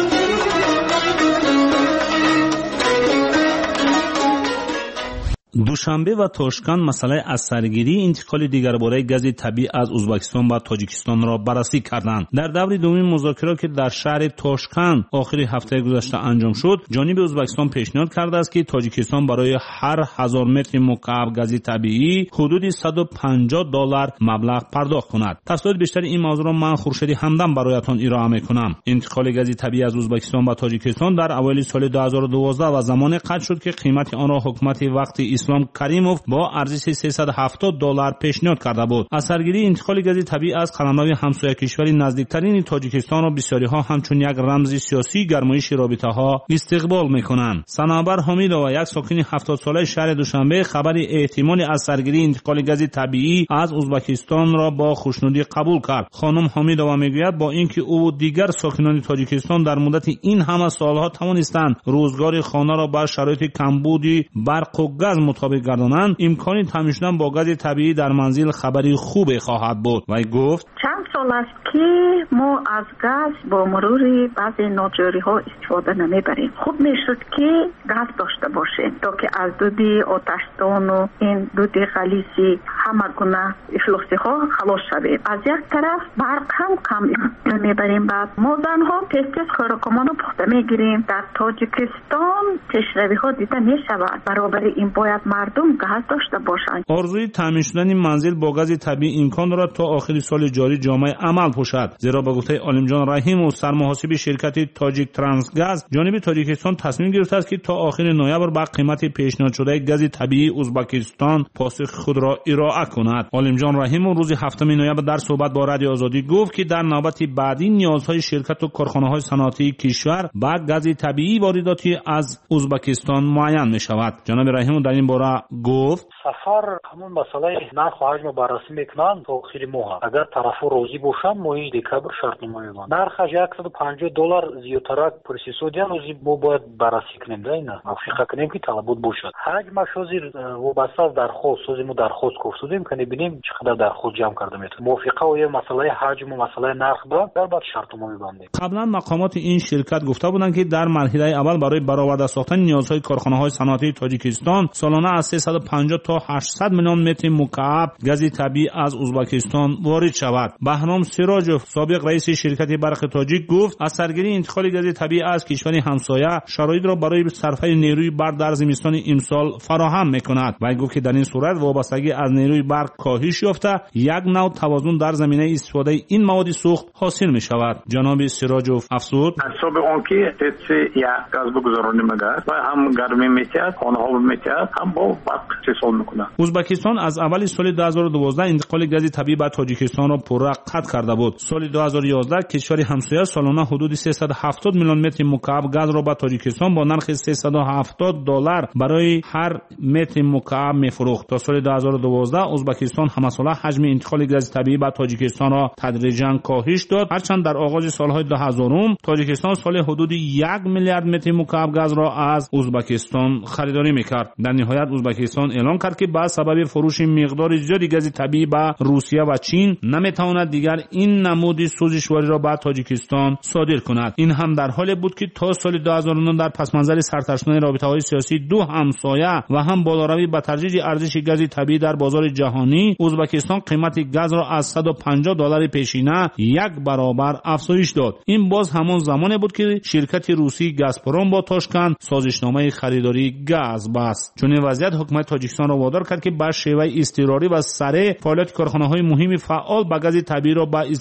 دوشنبه و تاشکند مسئله از سرگیری انتقال دیگر باره گاز طبیعی از ازبکستان و تاجیکستان را بررسی کردند. در دور دومین مذاکرات که در شهر تاشکند آخر هفته گذشته انجام شد، جانب ازبکستان پیشنهاد کرده است که تاجیکستان برای هر هزار متر مکعب گاز طبیعی حدود صد و پنجاه دلار مبلغ پرداخت کند. تفصیلات بیشتر این موضوع را من خورشید همدم برایتان ارائه میکنم. انتقال گاز طبیعی از ازبکستان و تاجیکستان در اوایل سال دو هزار و دوازده و زمان قطع شد که قیمت آن را حکومت وقت اسلام کریموف با ارزش سیصد و هفتاد دلار پیشنهاد کرده بود. از سرگیری انتقال گاز طبیعی از قلمرو همسایه کشوری نزدیکترین تاجیکستان را بسیاری ها همچون یک رمز سیاسی گرمایش رابطه ها استقبال میکنند. صنوبر حمیدова یک ساکن هفتاد ساله شهر دوشنبه خبر احتمال از سرگیری انتقال گاز طبیعی از ازبکستان را با خوشنودی قبول کرد. خانم حمیدова میگوید با اینکه او و دیگر ساکنان تاجیکستان در مدت این همه سالها توانستند روزگار خانه را با شرایط کمبودی برق و گاز مطابق گردانند، امکانی تامین شدن با گاز طبیعی در منزل خبری خوب خواهد بود. و گفت چند سال است که ما از گاز با مرور بعضی ناجوری ها استفاده نمیبریم. خوب میشد که گاز داشته باشیم تا که از دود آتشدان و این دود غلیظ همه گونه افلاسی ها خلاص شویم. از یک طرف برق هم کم میبریم. بعد ما زنها تیز تیز خوراکمان رو پخته میگیریم. در تاجیکستان پیشروی ها دیده میشود. برابر این باید مردم گاز داشته باشند. آرزوی تامین شدن منزل با گاز طبیعی امکان دارد تا آخر سال جاری جامعه عمل پوشد، زیرا به گفته عالمجان رحیم و سرمحاسب شرکت تاجیک ترانسگاز، جانب تاجیکستان تصمیم گرفته است که تا آخر نوامبر با قیمت پیشنهاد شده گاز طبیعی ازبکستان پاسخ خود را ارائه کند. عالمجان رحیم روز هفتم نوامبر در صحبت با رادیو آزادی گفت که در نوبت بعدی نیازهای شرکت و کارخانه‌های صنعتی کشور با گاز طبیعی وارداتی از ازبکستان معین می شود. جناب رحیم در این باره گفت سفر همون مسئله نرخ و حجم بررسی میکنن تا آخر ماه. اگر طرفو راضی باشن ماه دکبر شرطنامه میبندن. نرخش صد و پنجاه دلار زیادتر پرسیسودیان روزی ما باید بررسی کنیم. ده نه موافقه کنیم که طلبات باشد. حجمش حاضر وابسته از درخواست سازی ما درخواست گفتیم که ببینیم چقدر درخواست جمع کرده میتونه. موافقه و یه مسئله حجم و مسئله نرخ با در بعد شرطنامه میبندیم. قبلا مقامات این شرکت گفته بودند که در مرحله اول برای برآورده ساختن نیازهای کارخانه‌های صنعتی تاجیکستان سالانه از سیصد و پنجاه تا هشتصد میلیون متر مکعب گاز طبیعی از ازبکستان وارد شود. بهرام سراجوف سابق رئیس شرکت برق تاجیک گفت از سرگیری انتقال گاز طبیعی از کشور همسایه شرایط را برای صرفه نیروی برق در زمستان امسال فراهم میکند و گفت که در این صورت وابستگی از نیروی برق کاهش یافته یک نوع توازن در زمینه استفاده این مواد سوخت حاصل می شود. جناب سراجوف افزود حساب آن که تیتسی یا گاز بگذارانیم گاز و هم گرمی میتیاد خانه ها میتیاد هم با برق اتصال میکنه. ازبکستان از اول سال دو هزار و دوازده انتقال گاز طبیعی به تاجیکستان را پررا قطع کرده بود. سال دو هزار و یازده کشور همسایه سالانه حدود سیصد و هفتاد میلیون متر مکعب گاز را به تاجیکستان با نرخ سیصد و هفتاد دلار برای هر متر مکعب میفروخت. تا سال دو هزار و دوازده ازبکستان همساله حجم انتقال گاز طبیعی به تاجیکستان را تدریجاً کاهش داد، هرچند در آغاز سالهای دو هزارم تاجیکستان سال حدود یک میلیارد متر مکعب گاز را از ازبکستان خریداری میکرد. در نهایت ازبکستان اعلام کرد که با سبب فروش مقدار زیادی گاز طبیعی به روسیه و چین نمیتواند دیگر این نمود سوزشواری را به تاجیکستان صادر کند. این هم در حالی بود که تا سال دو هزار و نه در پس منظر سرتشنه رابطه‌های سیاسی دو همسایه و هم بالاروی به تدریج ارزش گاز طبیعی در بازار جهانی، ازبکستان قیمت گاز را از صد و پنجاه دلار پیشینه یک برابر افزایش داد. این باز همان زمانی بود که شرکت روسی گازپروم با تاشکند سازشنامه خریداری گاز بست. چون این وضعیت حکومت تاجیکستان را وادار کرد که با شیوه اضطراری و سریع فعالیت کارخانه‌های مهم فعال با گاز طبیعی را با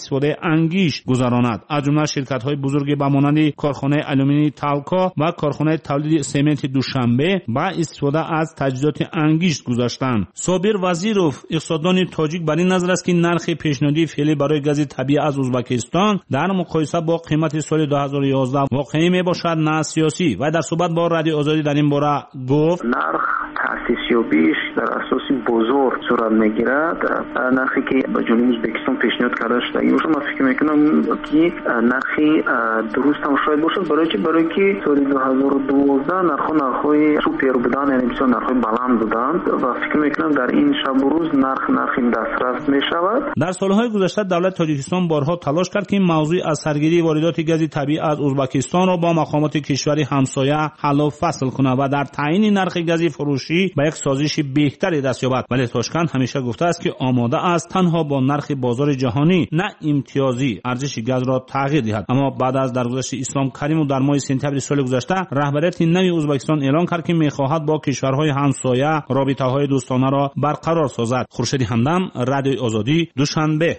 استفاده انگیش گذراند. از جمله شرکت‌های بزرگ به مانند کارخانه آلومینی تالکا و کارخانه تولید سمنت دوشنبه با استفاده از تجهیزات انگیش گذاشتند. صابر وزیروف اقتصاددان تاجیک بر این نظر است که نرخ پیشنهادی فعلی برای گاز طبیعی از ازبکستان در مقایسه با قیمت سال دو هزار و یازده واقعی میباشد نه سیاسی. و در صحبت با رادیو آزادی در این باره گفت نرخ تأسیسیابیش در اساس بزرگ صورت میگیرد. نرخی که با جنوب ازبکستان پیشنهاد کرده شده ایشون من فکر میکنم که نرخی درست هم شاید باشد، برای چه؟ برای که سال دو هزار و دوازده نرخ نرخ‌های سوپر بودن، یعنی بسیار نرخ‌های بلند بودند و فکر میکنم در این شب و روز نرخ نرخی دسترس میشود. در سالهای گذشته دولت تاجیکستان بارها تلاش کرد که این موضوع از سرگیری واردات گاز طبیعی از ازبکستان را با مقامات کشور همسایه حل و فصل کند و در تعیین نرخ گاز فروشی به یک سازش بهتری دست یابد. ولی تاشکند همیشه گفته است که آماده است تنها با نرخ بازار جهانی نه امتیازی ارزش گاز را تغییر دهد. اما بعد از درگذشت اسلام کریم و در ماه سپتامبر سال گذشته رهبریت نوی ازبکستان اعلان کرد که می‌خواهد با کشورهای همسایه رابطه‌های دوستانه را برقرار سازد. خورشید همدم، رادیو آزادی، دوشنبه.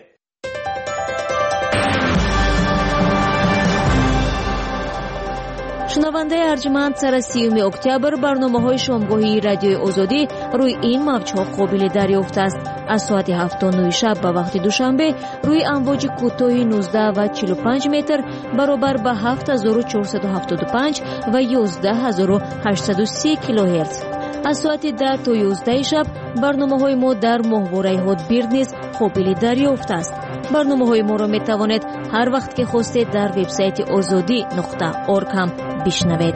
شنونده ارجمند، سر سیوم اکتبر برنامه‌های شامگاهی رادیو آزادی روی این موج‌ها قابل دریافت است. از ساعت هفت تا نه شب به وقت دوشنبه روی امواج کوتاه نوزده و چهل و پنج متر برابر به هفت هزار و چهارصد و هفتاد و پنج و یازده هزار و هشتصد و سی کیلوهرتز. از ساعت ده تا یازده شب برنامه‌های ما در ماهواره هاتبیرد نیز قابل دریافت است. برنامه‌های ما را می‌توانید هر وقت که خواستید در وبسایت آزادی نقطه اورگ هم بشنوید.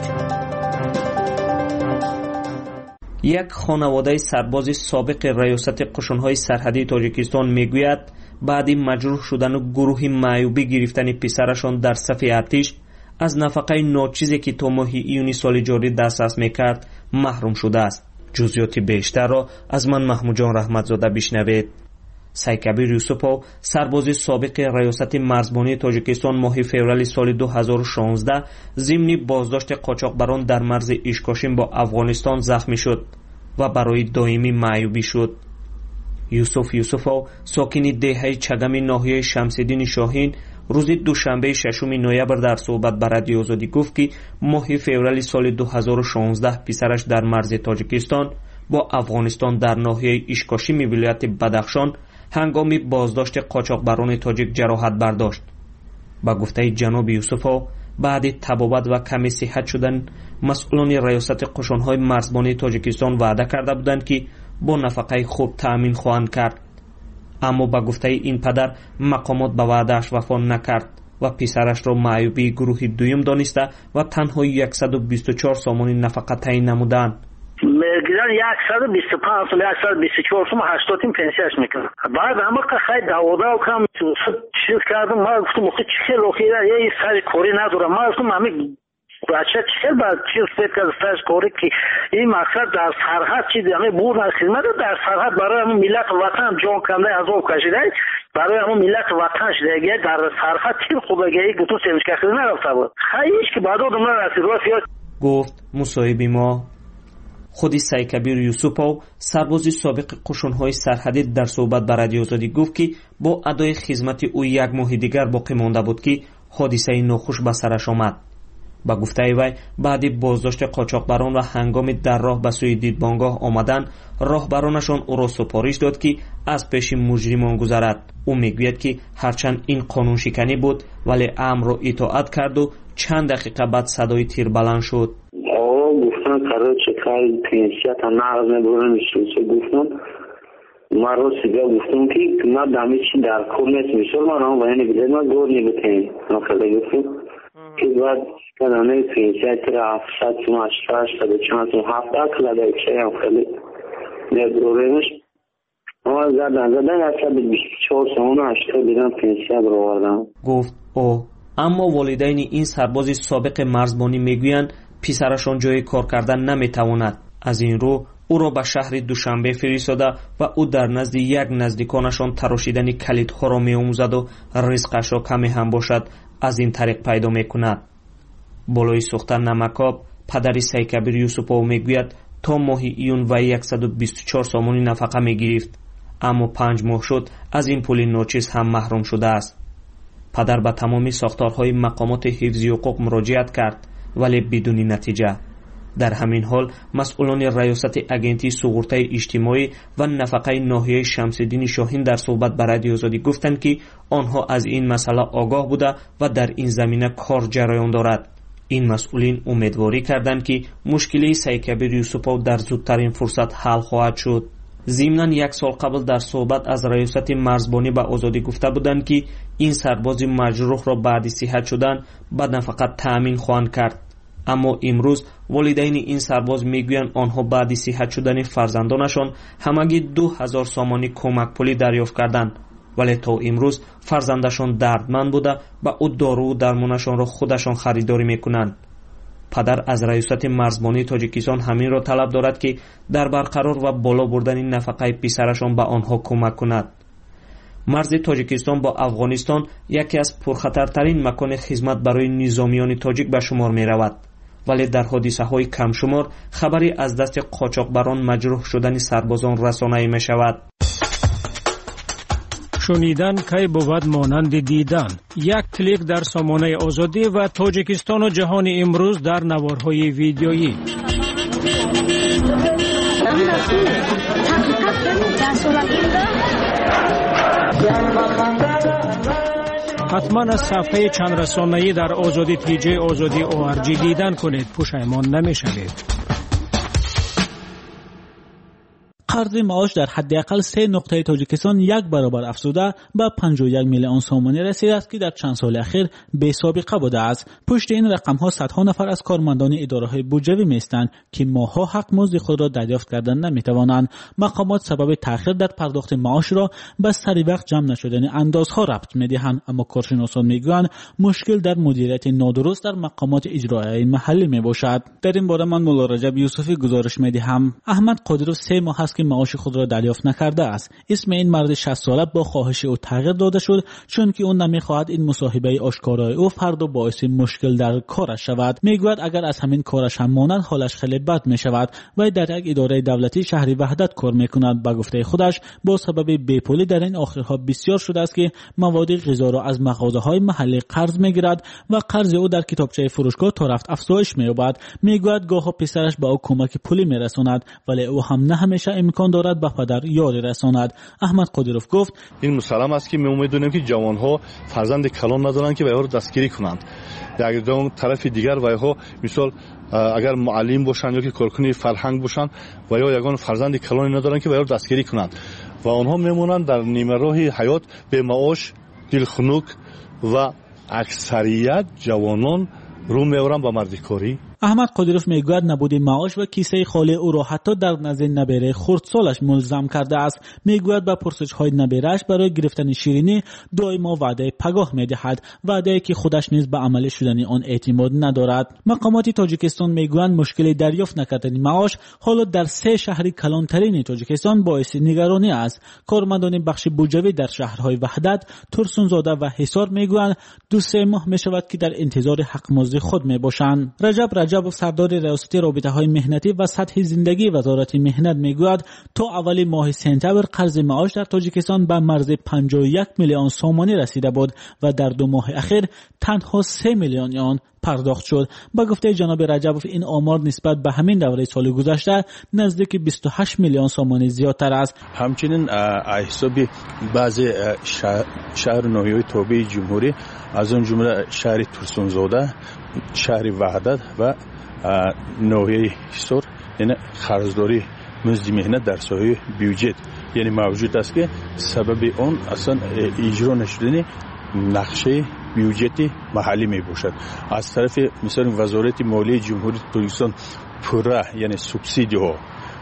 یک خانواده سرباز سابق ریاست قشون‌های سرحدی تاجیکستان میگوید بعد مجروح شدن و گروه معیوبی گرفتن پسرشان در صف ارتش از نفقه ناچیزی که تا ماه ایونی سال جاری دسترس میکرد محروم شده است. جزئیات بیشتر را از من محمود جان رحمتزاده بشنوید. سایکبیر یوسفوف سرباز سابق ریاست مرزبانی تاجیکستان ماه فوریه سال دو هزار و شانزده ضمن بازداشت قاچاقبران در مرز ایشکاشین با افغانستان زخمی شد و برای دائمی معیوبی شد. یوسف یوسفوف ساکن دهه چگم ناحیه شمس‌الدین شاهین روز دوشنبه ششم نوامبر در صحبت با رادیو آزادی گفت که ماه فوریه سال دو هزار و شانزده پسرش در مرز تاجیکستان با افغانستان در ناحیه ایشکاشین ولایت بدخشان هنگام بازداشت قاچاقبران تاجیک جراحت برداشت. با گفته جناب یوسفوف بعد تبابت و کمی صحت شدن مسئولان ریاست قشون‌های مرزبانی تاجیکستان وعده کرده بودند که با نفقه خوب تأمین خواهند کرد. اما با گفته این پدر مقامات به وعده‌اش وفا نکرد و پسرش را معیوبی گروه دویم دانسته و تنها صد و بیست و چهار سامان نفقه تعیین نمودند. میگیرن صد و بیست و پنج تا صد و بیست و چهار تا هشتاد تا پنسیاش میکنن. بعد اما که خیلی دعوت کردم چیز کردم، ما گفتم مخی چه لوخیره یه سر کاری ندارم. ما گفتم همین بچه چه بعد چیز فکر کرد سر کاری که این مقصد در سرحد چیزی همه بود از خدمت در سرحد برای همون ملت وطن جان کنده عذاب کشیده، برای همون ملت وطن شده در سرحد چیز خداگاهی گفتم سیمش کشیده نرفته بود. خیلیش که بعد آدم رسید رفت گفت مصاحبه ما. خودی سایکبیر یوسفوف سرباز سابق قشون‌های سرحدی در صحبت با رادیو آزادی گفت که با ادای خدمت او یک ماه دیگر باقی مانده بود که حادثه ناخوش به سرش آمد. با گفته وی بعد بازداشت قاچاقبران و هنگام در راه به سوی دیدبانگاه آمدن راهبرانشان او را سفارش داد که از پیش مجرمان گذرد. او میگوید که هرچند این قانون شکنی بود ولی امر را اطاعت کرد و چند دقیقه بعد صدای تیر بلند شد. گفتن قرار چکار پنسیت نقض ندارن میشه. گفتن ما رو سیگا گفتم که ما دامی چی در کور نیست میشه ما رو باید بگید ما دور نمیتونیم نفرده گفتم که بعد کنانه پنسیت را هفتصد و هشتاد و چند و هفت اکل در اکشه هم خیلی ندارمش ما زدن زدن صد و بیست و چهار سوان و هشتاد دیدن پنسیت رو آوردن. گفت او اما والدین این سرباز سابق مرزبانی میگویند پسرشان جای کار کردن نمیتواند. از این رو او را به شهر دوشنبه فرستاده و او در نزد یک نزدیکانشان تراشیدن کلیدها را می‌آموزد و رزقش را کمی هم باشد از این طریق پیدا میکند. بالای سوختن نمکاب پدر سایکبیر یوسفوف میگوید تا ماه ایون و صد و بیست و چهار سامانی نفقه میگرفت، اما پنج ماه شد از این پول ناچیز هم محروم شده است. падар ба тамоми сохторҳои мақомоти ҳифзи ҳуқуқ муроҷиат кард, вале бидуни натиҷа. дар ҳамин ҳол масъулони раёсати агентии суғуртаи иҷтимоӣ ва нафақаи ноҳияи Шамсиддини Шоҳин дар суҳбат ба Радиои Озодӣ гуфтанд, ки онҳо аз ин масъала огоҳ буда ва дар ин замина кор ҷараён дорад. ин масъулин умедворӣ карданд, ки мушкилии Сайкабир Юсупов дар зудтарин фурсат ҳал хоҳад шуд. зимнан як сол қабл дар суҳбат аз раёсати марзбонӣ ба Озодӣ гуфта буданд, ки ин сарбози маҷрӯҳро баъди сиҳат шудан ба нафақа таъмин хоҳанд кард. аммо имрӯз волидайни ин сарбоз мегӯянд онҳо баъди сиҳат шудани фарзандонашон ҳамагӣ ду ҳазор сомонӣ кӯмакпулӣ дарёфт карданд, вале то имрӯз фарзандашон дардманд буда ба ӯ доруу дармонашонро худашон харидорӣ мекунанд. падар аз раёсати марзбонии Тоҷикистон ҳаминро талаб дорад, ки дар барқарор ва боло бурдани нафақаи писарашон ба онҳо кӯмак кунад. марзи Тоҷикистон бо Афғонистон яке аз пурхатартарин макони хизмат барои низомиёни тоҷик ба шумор меравад, вале дар ҳодисаҳои камшумор хабари аз дасти қочоқбарон маҷрӯҳ шудани сарбозон расонае мешавад. шунидан кай бувад монанди дидан. як клик дар сомонаи Озодӣ ва Тоҷикистону ҷаҳони имрӯз дар наворҳои видеоӣ. ҳатман аз сафҳаи чандрасонаӣ дар озодӣ тиҷаи озодӣ о ар ҷи дидан кунед, пушаймон намешавед. қарзи маош дар ҳадди ақал се нуқтаи Тоҷикистон як баробар афзуда ба панҷоҳ و یک миллион сомонӣ расидааст, ки дар чанд соли ахир бесобиқа будааст. пушти ин рақамҳо садҳо нафар аз кормандони идораҳои буҷавӣ меистанд, ки моҳҳо ҳақмузди худро дарёфт карда наметавонанд. мақомот сабаби таъхир дар пардохти маошро ба сари вақт ҷамъ нашудани андозҳо рабт медиҳанд, аммо коршиносон мегӯянд мушкил дар мудирияти нодуруст дар мақомоти иҷроияи маҳаллӣ мебошад. дар ин бора ман мулло Раҷаб Юсуфӣ гузориш медиҳам. аҳмад Қодиров се моҳ аст ки маоши худро дарёфт накарда аст. исми ин марди шаст сола бо хоҳиши ӯ тағйир дода шуд, чунки ӯ намехоҳад ин мусоҳибаи ошкораи ӯ фарду боиси мушкил дар кораш шавад. мегӯяд агар аз ҳамин кораш ҳам монад, ҳолаш хеле бад мешавад. вай дар як идораи давлатӣ шаҳри Ваҳдат кор мекунад. ба гуфтаи худаш бо сабаби бепулӣ дар ин охирҳо бисёр шудааст, ки маводи ғизоро аз мағозаҳои маҳаллӣ қарз мегирад ва қарзи ӯ дар китобчаи фурӯшгоҳ то рафт афзоиш меёбад. мегӯяд гоҳо писараш ба ӯ кӯмаки пулӣ мерасонад, вале ӯ ҳам на ҳамеша имкон дорад ба падар ёрӣ расонад. аҳмад Қодиров гуфт: ин мусаллам аст, ки мо медонем, ки ҷавонҳо фарзанди калон надоранд, ки вайҳоро дастгирӣ кунанд. дар тарафи дигар вайҳо мисол агар муаллим бошанд ё ки коркуни фарҳанг бошанд, ва ё ягон фарзанди калоне надоранд, ки вайҳоро дастгирӣ кунанд ва онҳо мемонанд дар нимароҳи ҳаёт бемаош, дилхунук ва аксарият ҷавонон рӯ меоранд ба мардикорӣ. аҳмад Қодиров мегӯяд набуди маош ва кисаи холии ӯро ҳатто дар назди набераи хурдсолаш мулзам кардааст. мегӯяд ба пурсишҳои наберааш барои гирифтани ширинӣ доимо ваъдаи пагоҳ медиҳад, ваъдае ки худаш низ ба амалӣ шудани он эътимод надорад. мақомоти Тоҷикистон мегӯянд мушкили дарёфт накардани маош ҳоло дар се шаҳри калонтарини Тоҷикистон боиси нигаронӣ аст. кормандони бахши буҷавӣ дар шаҳрҳои Ваҳдат, Турсунзода ва Ҳисор мегӯянд ду се моҳ мешавад, ки дар интизори ҳақмузди худ мебошанд. раҷаб раҷабов сардори раёсати робитаҳои меҳнатӣ ва сатҳи зиндагии вазорати меҳнат мегӯяд, то аввали моҳи сентябр қарзи маош дар Тоҷикистон ба марзи панҷоҳ و یک миллион сомонӣ расида буд ва дар ду моҳи ахир танҳо се миллиони он пардохт шуд. ба гуфтаи ҷаноби Раҷабов ин омор нисбат ба ҳамин давраи соли гузашта наздики бисту ҳашт миллион сомонӣ зиёдтар аст. ҳамчунин аз ҳисоби баъзе шаҳру ноҳияҳои тобеи ҷумҳурӣ, аз он ҷумла шаҳри Турсунзода, шаҳри Ваҳдат ва ноҳияи Ҳисор, яъне қарздори музди меҳнат дар соҳаи бюджет яъне мавҷуд аст, ки сабаби он аслан иҷро нашудани нақшаи бюджети маҳаллӣ мебошад. аз тарафи мисоли вазорати молияи ҷумҳурии Тоҷикистон пурра яъне субсидияҳо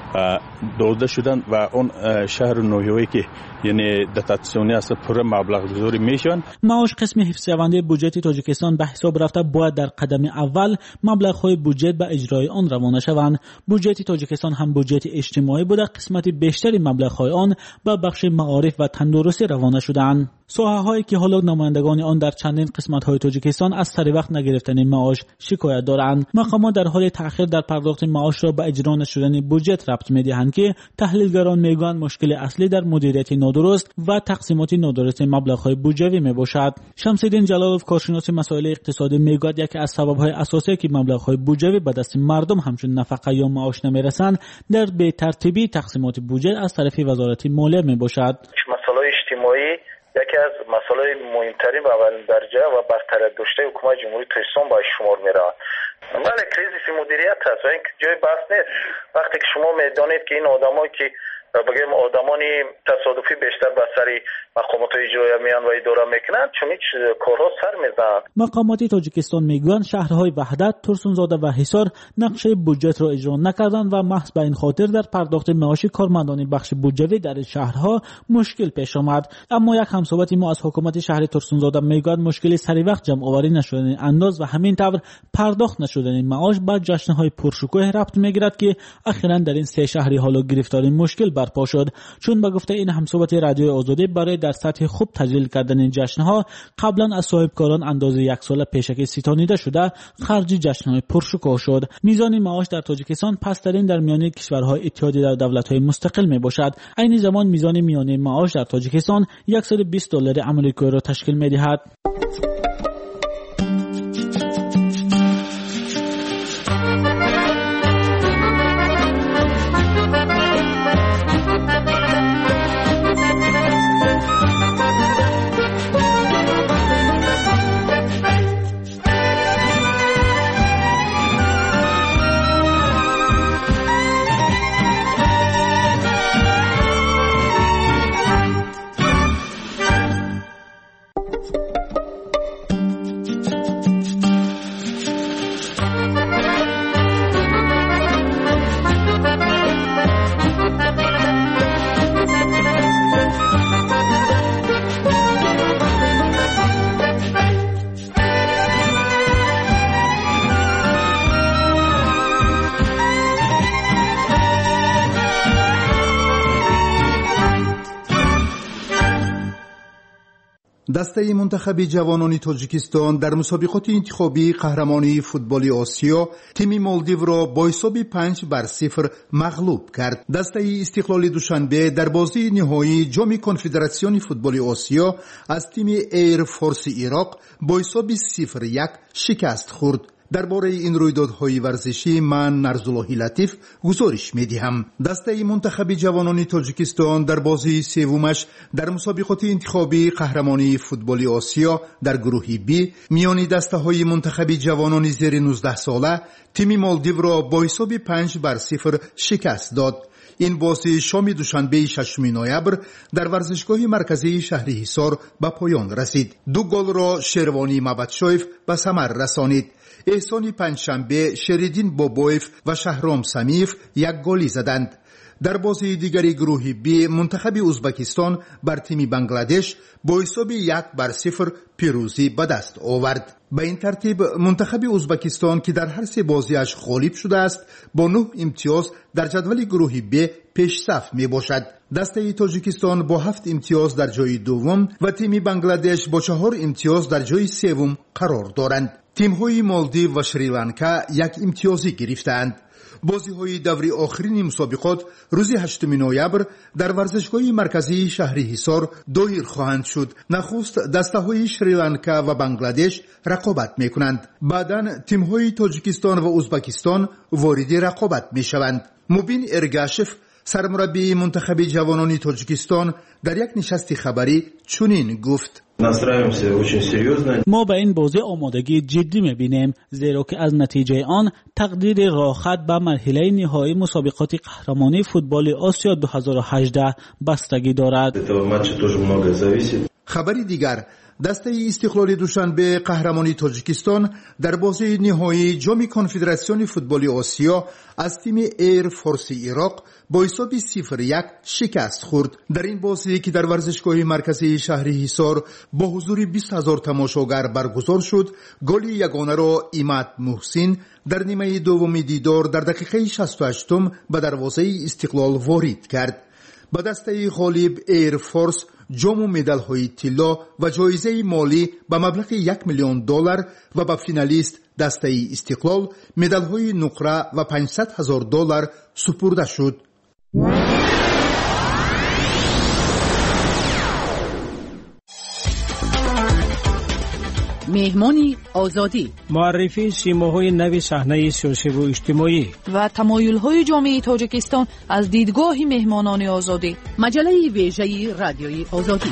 дода шуданд ва он шаҳру ноҳияҳое ки яъне дотатсионӣ аст пурра маблағгузорӣ мешаванд. маош қисми ҳифзшавандаи буҷети Тоҷикистон ба ҳисоб рафта бояд дар қадами аввал маблағҳои буҷет ба иҷрои он равона шаванд. буҷети Тоҷикистон ҳам буҷети иҷтимоӣ буда, қисмати бештари маблағҳои он ба бахши маориф ва тандурустӣ равона шуданд. ساحه‌هایی که حالا نمایندگان آن در چندین قسمت‌های تاجیکستان از سر وقت نگرفتن معاش شکایت دارند. مقامات در حال تأخیر در پرداخت معاش را به اجرا نشدن بودجت ربط می‌دهند که تحلیلگران میگویند مشکل اصلی در مدیریت نادرست و تقسیمات نادرست مبلغ‌های بودجوی میباشد. شمس‌الدین جلالوف کارشناس مسائل اقتصادی میگوید یکی از سبب‌های اساسی که مبلغ‌های بودجوی به دست مردم همچون نفقه یا معاش نمیرسند در به ترتیبی تقسیمات بودجه از طرف وزارت مالیه میباشد. مسائل اجتماعی یکی از مسائل مهمترین و اولین درجه و برتر داشته حکومت جمهوری تاجیکستان با شمار میرود. بله کریزیس مدیریت هست و این جای بحث نیست. وقتی که شما میدانید که این آدمایی که بگیم آدمانی تصادفی بیشتر به سری مقامات اجرایی میان و اداره میکنن چون هیچ کارها سر میزنن. مقامات تاجیکستان میگویند شهرهای وحدت، ترسونزاده و حصار نقشه بودجت را اجرا نکردند و محض به این خاطر در پرداخت معاش کارمندان بخش بودجوی در شهرها مشکل پیش آمد. اما یک همصحبت ما از حکومت شهر ترسونزاده میگوید مشکل سری وقت جمع آوری نشدن انداز و همین طور پرداخت نشدن معاش به جشنهای پرشکوه ربط میگیرد که اخیراً در این سه شهری حالا گرفتار مشکل برپا شد. چون به گفته این همصحبت رادیوی آزادی برای در سطح خوب تجلیل کردن این جشنها قبلا از صاحبکاران اندازه یک سال پیشکی ستانیده شده خرج جشنهای پرشکوه شد. میزان معاش در تاجیکستان پسترین در میانه کشورهای اتحادیه در دولت‌های مستقل میباشد. عین زمان میزان میانه معاش در تاجیکستان صد و بیست دلار آمریکایی را تشکیل میدهد. دسته منتخب جوانان تاجیکستان در مسابقات انتخابی قهرمانی فوتبال آسیا تیم مالدیو را با حساب پنج بر صفر مغلوب کرد. دسته استقلال دوشنبه در بازی نهایی جام کنفدراسیون فوتبال آسیا از تیم ایر فورس عراق با حساب صفر یک شکست خورد. درباره این رویدادهای ورزشی من نرزاللهی لطیف گزارش میدهم. دسته منتخب جوانان تاجیکستان در بازی سومش در مسابقات انتخابی قهرمانی فوتبال آسیا در گروه بی میان دسته های منتخب جوانان زیر نوزده ساله تیم مالدیو را با حساب پنج بر صفر شکست داد. این بازی شام دوشنبه ششم نوامبر در ورزشگاه مرکزی شهر حصار به پایان رسید. دو گل را شروانی مبدشویف به ثمر رسانید. احسان پنجشنبه، شریدین بابویف و شهرام سمیف یک گلی زدند. در بازی دیگری گروه بی منتخب ازبکستان بر تیم بنگلادش با حساب یک بر صفر پیروزی به دست آورد. به این ترتیب منتخب ازبکستان که در هر سه بازیش غالب شده است با نه امتیاز در جدول گروه بی پیش صف می باشد. دسته تاجیکستان با هفت امتیاز در جای دوم و تیم بنگلادش با چهار امتیاز در جای سوم قرار دارند. تیم‌های مالدیو و شریلانکا یک امتیازی گرفتند. بازی‌های دوری آخرین مسابقات روز هشتم نوامبر در ورزشگاه مرکزی شهر حصار دایر خواهند شد. نخست دسته‌های شریلانکا و بنگلادش رقابت می‌کنند. بعداً تیم‌های تاجیکستان و ازبکستان وارد رقابت می‌شوند. مبین ارگاشف سرمربی منتخب جوانان تاجیکستان در یک نشست خبری چنین گفت: ما به این بازی آمادگی جدی می‌بینیم زیرا که از نتیجه آن تقدیر راحت به مرحله نهایی مسابقات قهرمانی فوتبال آسیا دو هزار و هجده بستگی دارد. خبری دیگر: دسته استقلال دوشنبه قهرمانی تاجیکستان در بازی نهایی جام کنفدراسیون فوتبال آسیا از تیم ایر فورس عراق با حساب صفر یک شکست خورد. در این بازی که در ورزشگاه مرکزی شهر حصار با حضور بیست هزار تماشاگر برگزار شد، گل یگانه را ایمت محسن در نیمه دوم دیدار در دقیقه شصت و هشت به دروازه استقلال وارد کرد. به دسته غالب ایر فورس جام و مدال های طلا و جایزه مالی به مبلغ یک میلیون دلار و به فینالیست دسته استقلال مدال های نقره و پانصد هزار دلار سپرده شد. مهمانی آزادی، معرفی سیماهای نوی صحنه سیاسی و اجتماعی و تمایل‌های جامعه تاجیکستان از دیدگاه مهمانان آزادی. مجله ویژه رادیوی آزادی.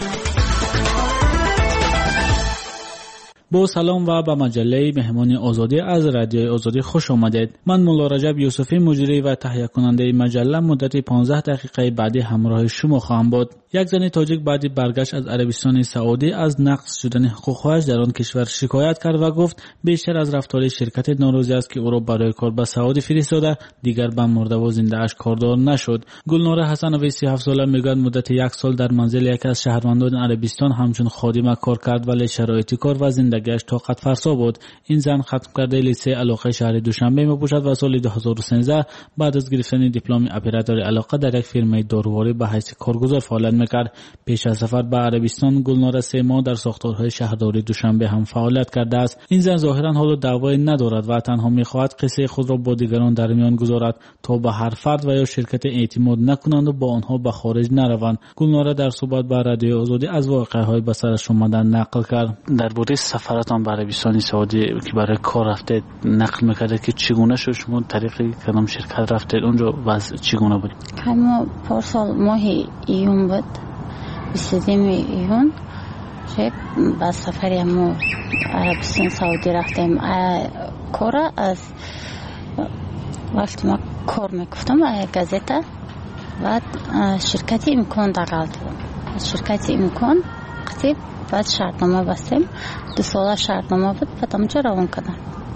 با سلام و به مجله مهمان آزادی از رادیوی آزادی خوش آمدید. من مولا رجب یوسفی مجری و تهیه کننده مجله مدت پانزده دقیقه بعدی همراه شما خواهم بود. یک زن تاجیک بعد برگشت از عربستان سعودی از نقض شدن حقوقش در آن کشور شکایت کرد و گفت بیشتر از رفتار شرکت ناراضی است که او را برای کار به سعودی فرستاده، دیگر به مرده و زنده اش کاردار نشد. گلنار حسنوی سی و هفت ساله میگوید مدت یک سال در منزل یکی از شهروندان عربستان همچون خادمه کار کرد ولی شرایط کار و زندگیش طاقت فرسا بود. این زن ختم کرده لیسه علاقه شهر دوشنبه میباشد و سال دو هزار و سیزده بعد از گرفتن دیپلم اپراتور علاقه در یک فیرم داروواری به حیث کارگزار فعالیت میکرد. پیش از سفر به عربستان گلنار سه ماه در ساختارهای شهرداری دوشنبه هم فعالیت کرده است. این زن ظاهرا حال دعوایی ندارد و تنها میخواهد قصه خود را با دیگران در میان گذارد تا به هر فرد و یا شرکت اعتماد نکنند و با آنها به خارج نروند. گلنار در صحبت با رادیو آزادی از واقعه‌های به سرش آمدن نقل کرد. درباره سفرتان به عربستان سعودی که برای کار رفته نقل میکرده که چگونه شد، شما طریق کدام شرکت رفته، اونجا وضع چگونه بود؟ همون پارسال ماه ایون بود، بیستم ایون شب با سفری ما عربستان سعودی رفتیم. کار از وقتی ما کار میکفتم گازeta و شرکت امکان دقیق شرکت امکان قطعی بعد شرطنامه بستیم. دو ساله شرطنامه بود، بعد همونجا روان کردم.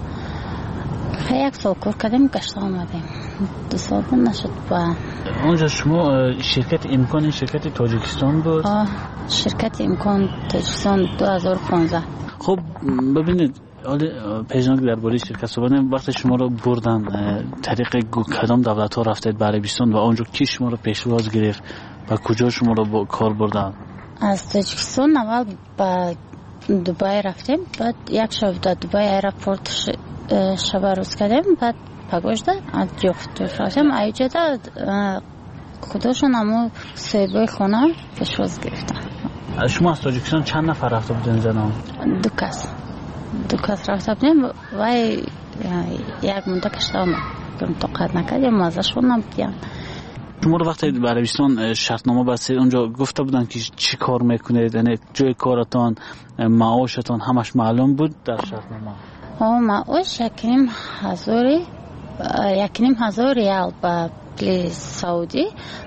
یک سال کار کردیم، گشت آمدیم. دو سال بود نشد. با اونجا شما شرکت امکان شرکت تاجیکستان بود؟ آه شرکت امکان تاجیکستان دو هزار و پانزده. خب ببینید حالا پیشنهاد درباره شرکت صحبت وقتی شما رو بردن طریق کدام دولت ها رفتید به عربستان و اونجا کی شما رو پیشواز گرفت و کجا شما رو با کار بردن؟ از تاجیکستان اول به دبی رفتیم، بعد یک شب در دبی ایرپورت شب روز کردیم، بعد پگوشده از جفت رفتیم ایجا در خودشون همون صاحبای خانه پیشواز گرفتن. شما از تاجیکستان چند نفر رفته بودین زنان؟ دو کس دو کس رفته بودیم و یک مونده کشته آمد گرم طاقت نکرد یا مازشون نبودیم. شما رو وقتی به عربستان شرطنامه بستید اونجا گفته بودن که چی کار میکنید، یعنی جای کارتان معاشتان همش معلوم بود در شرطنامه؟ ها معاش یکنیم هزاری یکنیم هزار ریال به پلی سعودی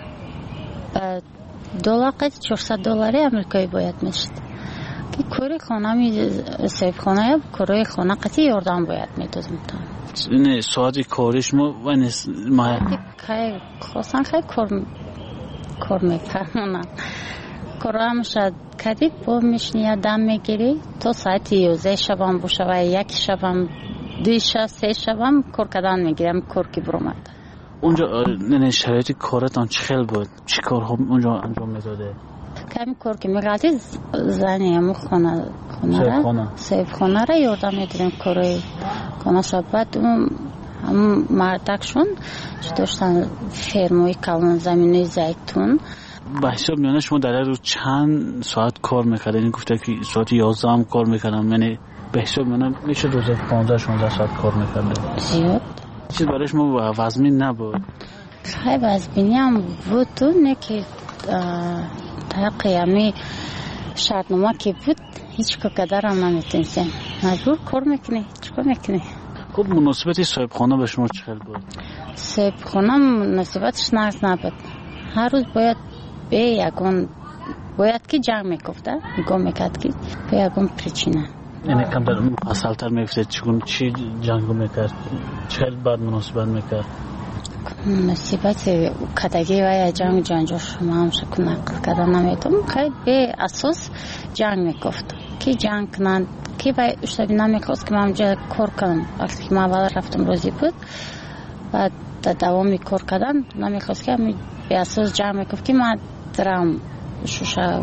دلار قد چهارصد دلاری امریکایی باید میشد که کاری خانه می سیب خانه یا کاری خانه قطعی یاردم باید میدادم. این ساعتی کاریش ما و ما خیلی خواستن خیلی کار کار میکنم کار همشد کدید با میشنی دم میگیری تا ساعت یازده شبم باشه و یک شبم دو شب سه شبم کار کردن میگیرم کار کی برومد. اونجا نه شرایط کارتان چه خیلی بود؟ چی کارها اونجا انجام میداده؟ کمی کار که میگردی زنی همون خانه خانه را سیب خانه را یاردم میدیدیم کاری خانه شد. بعد هم مردکشون داشتن فرموی کلان زمینی زیتون. به حساب میانه شما در روز چند ساعت کار میکردن؟ این گفته که ساعت یازده هم کار میکردن، یعنی به حساب میانه میشه روز پانزده شانزده ساعت کار میکردن. زیاد چیز برای شما وزمین نبود؟ خیلی وزمینی هم بود تو نه که تا قیامی شرطنامه که بود هیچ کدر هم نمیتونستیم مجبور کار میکنی چیکار میکنی. خب مناسبت صاحب خانه به شما چه بود؟ صاحب خانه مناسبتش نرس نبود. هر روز باید به یکون باید که جنگ میکفته میگم میکرد که به یکون پریچینه یعنی کم در اصلتر میفته چون چی جنگو میکرد چه بعد مناسبت میکرد مناسبت کدگی و یا جنگ جنجور شما هم شکل نقل کردن نمیتون خیلی به اساس جنگ میکفت که جنگ کنند که باید اشتبی نمیخواست که من جا کار کنم. وقتی که من اول رفتم روزی بود و در دوامی کار کردن نمیخواست که به اساس جنگ میکفت که من درم شوشه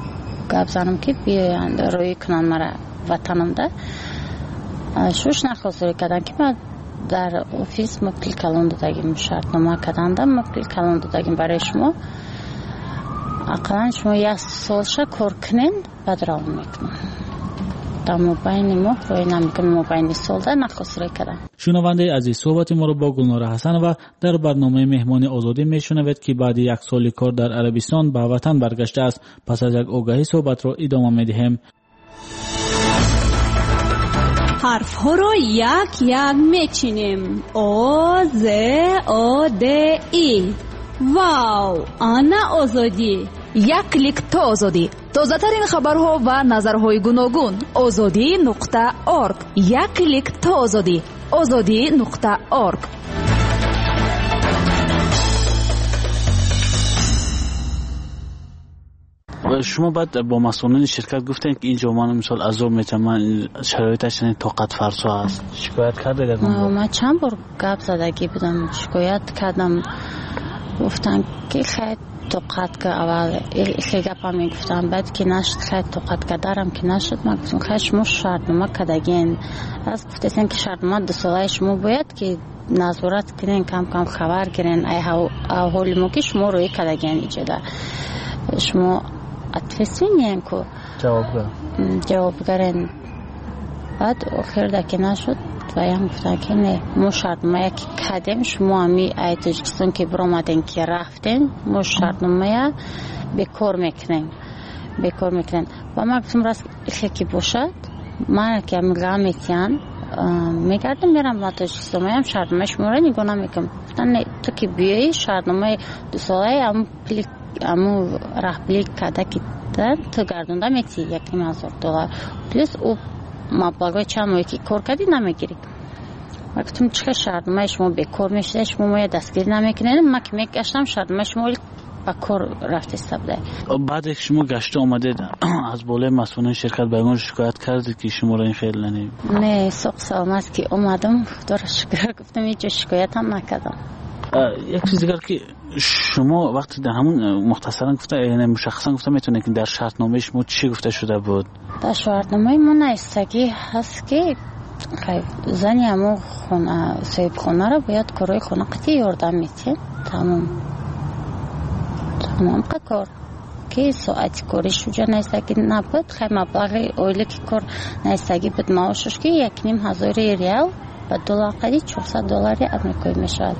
гап занам ки биёянд рӯӣ кунанд мара ватанамда. шуш нахостуре кардам ки ма дар офис ма пил калон додагим, шартнома карданда ма пил калон додагим барои шумо. ақаллан шумо як солша кор кунен, баъд равон мекунам. дар мобайни моҳ рӯӣ намекунам, мобайни солда нахостуре кардам. шунавандаи азиз, суҳбати моро бо Гулнора Ҳасанова дар барномаи меҳмони озодӣ мешунавед ки баъди як соли кор дар Арабистон ба ватан баргаштааст. пас аз як огаҳӣ суҳбатро идома медиҳем. ҳарфҳоро як як мечинем. о з о д и. вау, ана озодӣ. як клик то озодӣ. тозатарин хабарҳо ва назарҳои гуногун. озодӣ нуқта орг. як клик то озодӣ. озодӣ нуқта орг. شما بعد با مسئولین شرکت گفتین که اینجا من مثال عذاب میتونم شرایطش یعنی طاقت فرسا است. شکایت کردید؟ من چند بار گپ زدگی بودم، شکایت کردم، گفتن که خیلی طاقت که اول خیلی گپ هم میگفتم، بعد که نشد خیلی طاقت که دارم که نشد، من گفتم خیلی شما شرطنامه کردگین، از گفتین که شرطنامه دو ساله شما باید که نظارت کنین، کم کم خبر گیرین ای حال ما که شما روی کردگین ایجاده. شما ответственен ку ҷавобгар ҷавобгарен. баъд охир даки нашуд ваям гуфтан ки не мо шартномая ки кардем, шумо ҳами ай Тоҷикистон ки биромаден ки рафтен, мо шартномая бекор мекунем, бекор мекунем. ва ман гуфтам раст ихе ки бошад, ман ки ҳамига метиян мегардам мерам ба Тоҷикистон, маям шартномаи шуморо нигоҳ намекунам. гуфтан не, ту ки биёӣ шартномаи дусолаи ҳамн плик аму раҳблик карда ки ту гардонда метӣ як ним ҳазор доллар плюс ӯ маблағои чанд моҳе ки кор кардӣ намегирӣ. ва гуфтам чихел шартномаи шумо бекор мешуда, шумо моя дастгирӣ намекунед. ман ки мегаштам шартномаи шумо ба кор рафтиста буда. баъде ки шумо гашта омадед аз болои масъулини ширкат ба имон шикоят кардед ки шуморо ин хел не не соқ саломат ки омадам, худоро шукр гуфтам ҳеҷ ҷо шикоятам накардам. یک چیز دیگر که شما وقتی در همون مختصرا گفته یعنی مشخصا گفته میتونه که در شرطنامه شما چی گفته شده بود؟ در شرطنامه ما نایستگی هست که زنی همون خونه صاحب خونه را باید کارهای خونه قطعی یاردم میتین تمام تمام کار که ساعت کارش وجا نایستگی نبود. خیلی مبلغ اولی که کار نایستگی بود معاشش که یک نیم هزار ریال و دلار قدی چهارصد دلاری امریکایی میشود.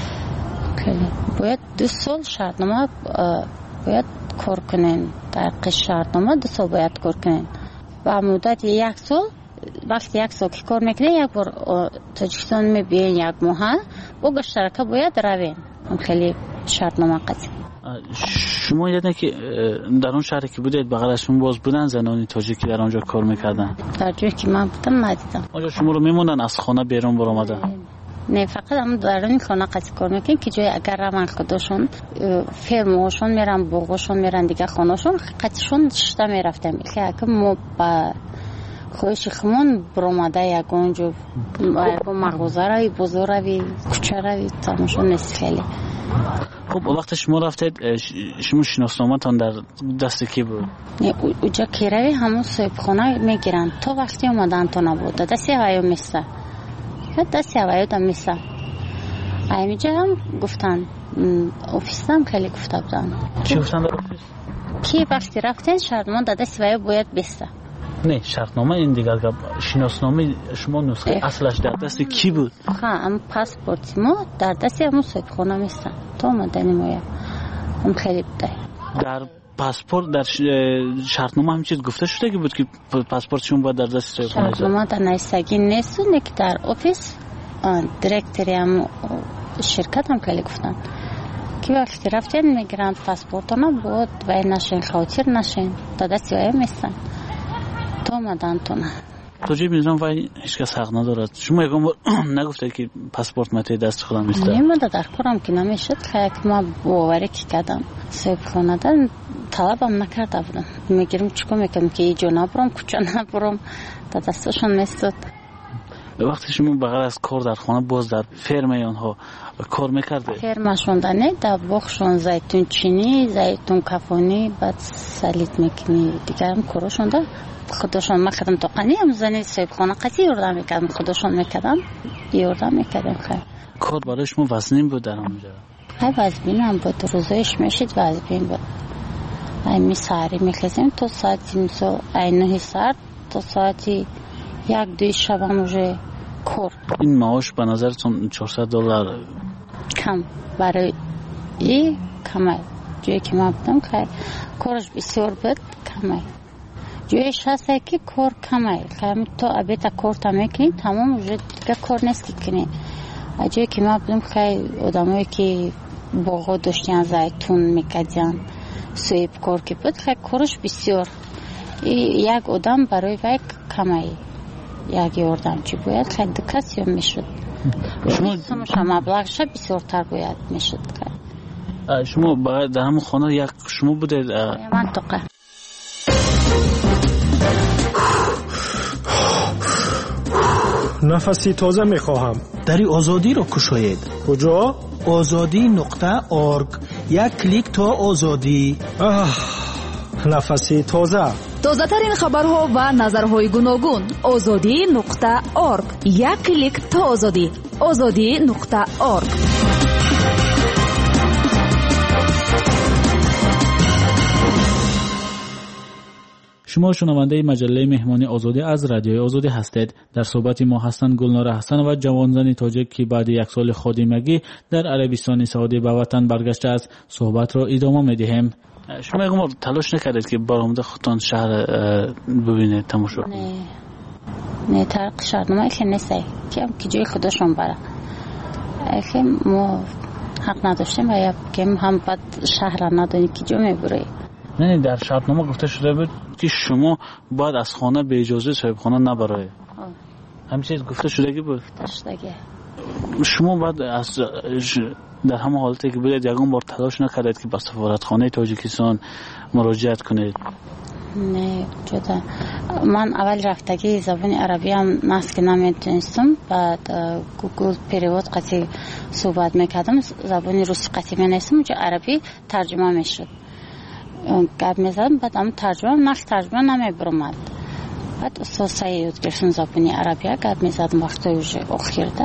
باید دو سال شرطنامه باید کار کنین، در قش شرطنامه دو سال باید کار کنین و مدت یک سال وقتی یک سال که کار میکنین یک بار تاجیکستان میبین یک ماه با گشترکه باید روین. خیلی شرطنامه قدیم. شما یادونه که در اون شهری که بودید بغلشون باز بودن زنانی تاجیکی در آنجا کار میکردن؟ در جایی که من بودم ندیدم. آنجا شما رو میموندن از خانه بیرون برآمدن؟ نه فقط هم در این خانه قطعی کار میکنن که جای اگر روان خودشون فرماشون میرن باغشون میرن دیگه خانهشون قطعیشون شتا میرفتم که ما با خویش خمون برآمده یکون جو یکون مغازه روی بازار روی کوچه روی تماشون نیست خیلی. خب وقتی شما رفتید شما شناسنامه‌تان در دست کی بود؟ نه اونجا که روی همون صاحب خانه میگیرن تا وقتی اومدن تا نبود دستی هوایی میسته دستی هوایی دا میسته اینجا هم گفتن اوفیس هم خیلی گفته بودن. چی گفتن در اوفیس؟ که وقتی رفتین شرطنامه در دستی هوایی باید بسته. نه شرطنامه این دیگر شناسنامه شما نسخه اصلش در دست کی بود؟ ها ام پاسپورت ما در دست همون صاحب خانه میستن تا اومدن ما هم خیلی بوده. در پاسپورت در شرطنامه هم چیز گفته شده که بود که پاسپورتشون باید در دست صاحب خانه شرطنامه در نایستگی نیست نه که در اوفیس دیرکتری هم شرکت هم خیلی گفتن که وقتی رفتین میگیرن پاسپورتونا بود و نشین خاطر نشین در دست وای میستن تو اومدن تو نه توجیه میدونم وای هیچ کس حق ندارد. شما یکم نگفته که پاسپورت مته دست خودم نیست؟ نه من در کارم که نمیشد خیلی ما باوری که کردم صاحب خانه دن طلبم نکرده بودم میگیرم چیکار میکنم که اینجا نبرم کجا نبرم در دستشون نیستد. وقتی شما بغیر از کار در خانه باز در فرم آنها کار میکرده؟ فرمشون نه در باغشون زیتون چینی، زیتون کافانی، بعد سلیت میکنی دیگه هم کارشون ده. خودشون میکردم تو قنی هم زنی صاحب خانه قطعی یردم میکردم، خودشون میکردم یردم میکردم. خیلی کار برای شما وزنین بود در آنجا؟ خیلی وزنین هم بود، روزایش میشید وزنین بود. ایمی ساری میخیزیم تو ساعتی مثل اینوهی ساعت تا ساعتی یک دوی شب هم اوژه کار. این معاش به نظرتون چهارصد دلار کم برای ای کمه. جایی که ما بودم خیلی کارش بسیار بود کمه. جایش هسته که کار کمه. خیلی تو ابیتا کار تا میکنی تمام اوژه دیگه کار نیست که کنی. جایی که ما بودم خیلی آدمایی که باغا داشتین زیتون میکدین سویب کار که بود خیلی کارش بسیار. یک آدم برای وی کمه. یک یاردم چی باید خیلی دکاسی هم میشد. شما شما مبلغش بسیارتر باید میشد. شما در همون خانه یک شما بوده؟ منطقه. نفسی تازه میخواهم. دری آزادی رو کشاید. کجا؟ آزادی نقطه آرگ. یک کلیک تا آزادی. نفسی تازه. تازه ترین خبرها و نظرهای گوناگون. آزادی نقطه آرگ. یک کلیک تا آزادی. آزادی نقطه آرگ. شما شنونده مجله مهمانی آزادی از رادیوی آزادی هستید. در صحبت ما هستند گلنار حسن و جوانزن تاجیک که بعد یک سال خادمگی در عربستان سعودی به وطن برگشته است. صحبت را ادامه می‌دهیم. شما اگه تلاش نکردید که برآمده خودتان شهر ببینید تماشا کنید؟ نه نه طرق شهرنامه که نیست که هم که جای خودشون بره که ما حق نداشتیم و یا که هم بعد شهر ندانی که جا میبره. نه در شرطنامه گفته شده بود که شما باید از خانه به اجازه صاحب خانه نبره. همین چیز گفته شده بود. گفته شده. شما باید از در همه حالتی که بودید یکم بار تلاش نکردید که به سفارتخانه تاجیکستان مراجعت کنید؟ نه جدا. من اول رفتگی زبان عربی هم نست که نمیتونستم. بعد گوگل پریواد قطعی صحبت میکردم. زبان روسی قطعی می‌نویسم اونجا عربی ترجمه میشد. گپ میزدم بعد هم ترجمه نخ ترجمه نمیبرمد. بعد استاد سعید گرفتم زبان عربی گپ میزدم وقتی اوج آخر ده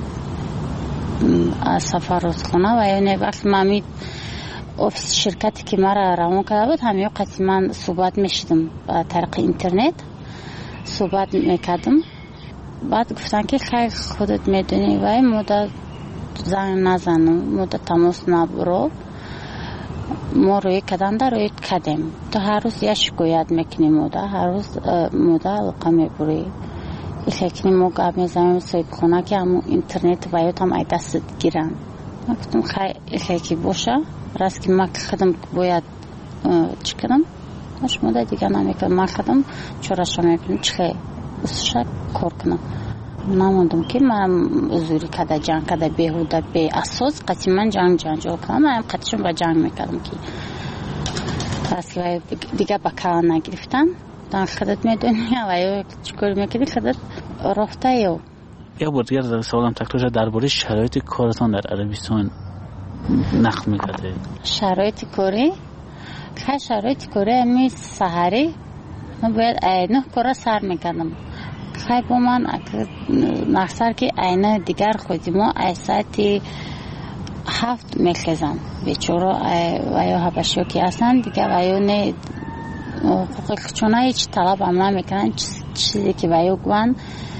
از سفارتخانه و یعنی وقتی مامید ofis şirketi که مرا روان کرده بود همیو قطعی من صحبت میشدم با طریق اینترنت صحبت میکردم. بعد گفتن که خیلی خودت میدونی و مدت زنگ نزنم مدت تماس نبرو ما روی کدن در روی کدیم تو هر روز یه شکایت میکنی مودا هر روز مودا القا میبری ایخی ما گاب میزنیم صاحب خونه که همون اینترنت باید هم ای دست گیرن. من گفتم خیلی که باشه راست که من خودم باید چی کنم باش مودا دیگه نمیکنم من خودم چوراشا میکنم چه بسشه کار کنم. نموندم که من زوری کده جنگ کده بیهوده بی اساس قطعی من جنگ جنگ جا کنم من قطعشون با جنگ میکردم که راست که دیگه با کلان نگرفتن دان خودت میدونی و یا چکار میکردی خودت رفته یو. یک بار دیگر در سوالم تکتوش درباره شرایط کارتان در عربستان نقل میکرده. شرایط کاری؟ خیلی شرایط کاری همی سهری من باید اینه کارا سر میکردم. خیلی با من نقصر که اینه دیگر خودی ما ای ساعتی هفت میخیزم بیچورا و یا حبشی که هستن دیگه و یا نه چونه هیچ طلب هم نمیکنن چیزی که و یا گوان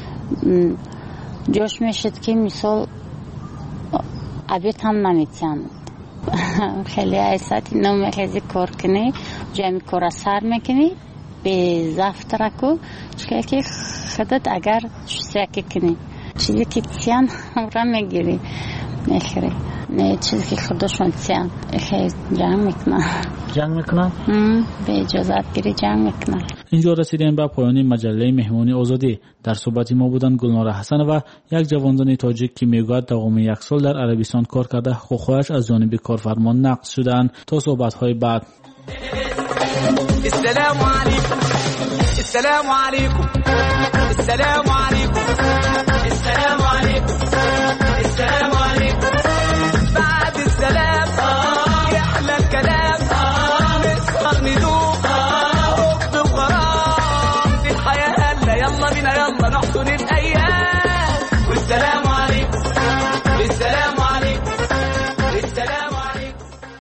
جوش میشد که مثال عبیت هم نمیتین خیلی ای ساعتی نو میخیزی کار کنی جمعی کار سر میکنی به زفت رکو چکه که خودت اگر شسیکی کنی چیزی که تیان را میگیری میخری نه چیزی که خودشون تیان خیلی جنگ میکنن جنگ میکنن؟ به اجازت گیری جنگ میکنن. اینجا رسیدیم به پایان مجله مهمانی آزادی. در صحبتی ما بودن گلنار حسن و یک جوانزن تاجیک که میگوید دوام یک سال در عربستان کار کرده حقوقش از جانب کارفرمان نقض شدند. تا صحبت‌های بعد. السلام عليكم السلام عليكم السلام عليكم السلام عليكم السلام عليكم.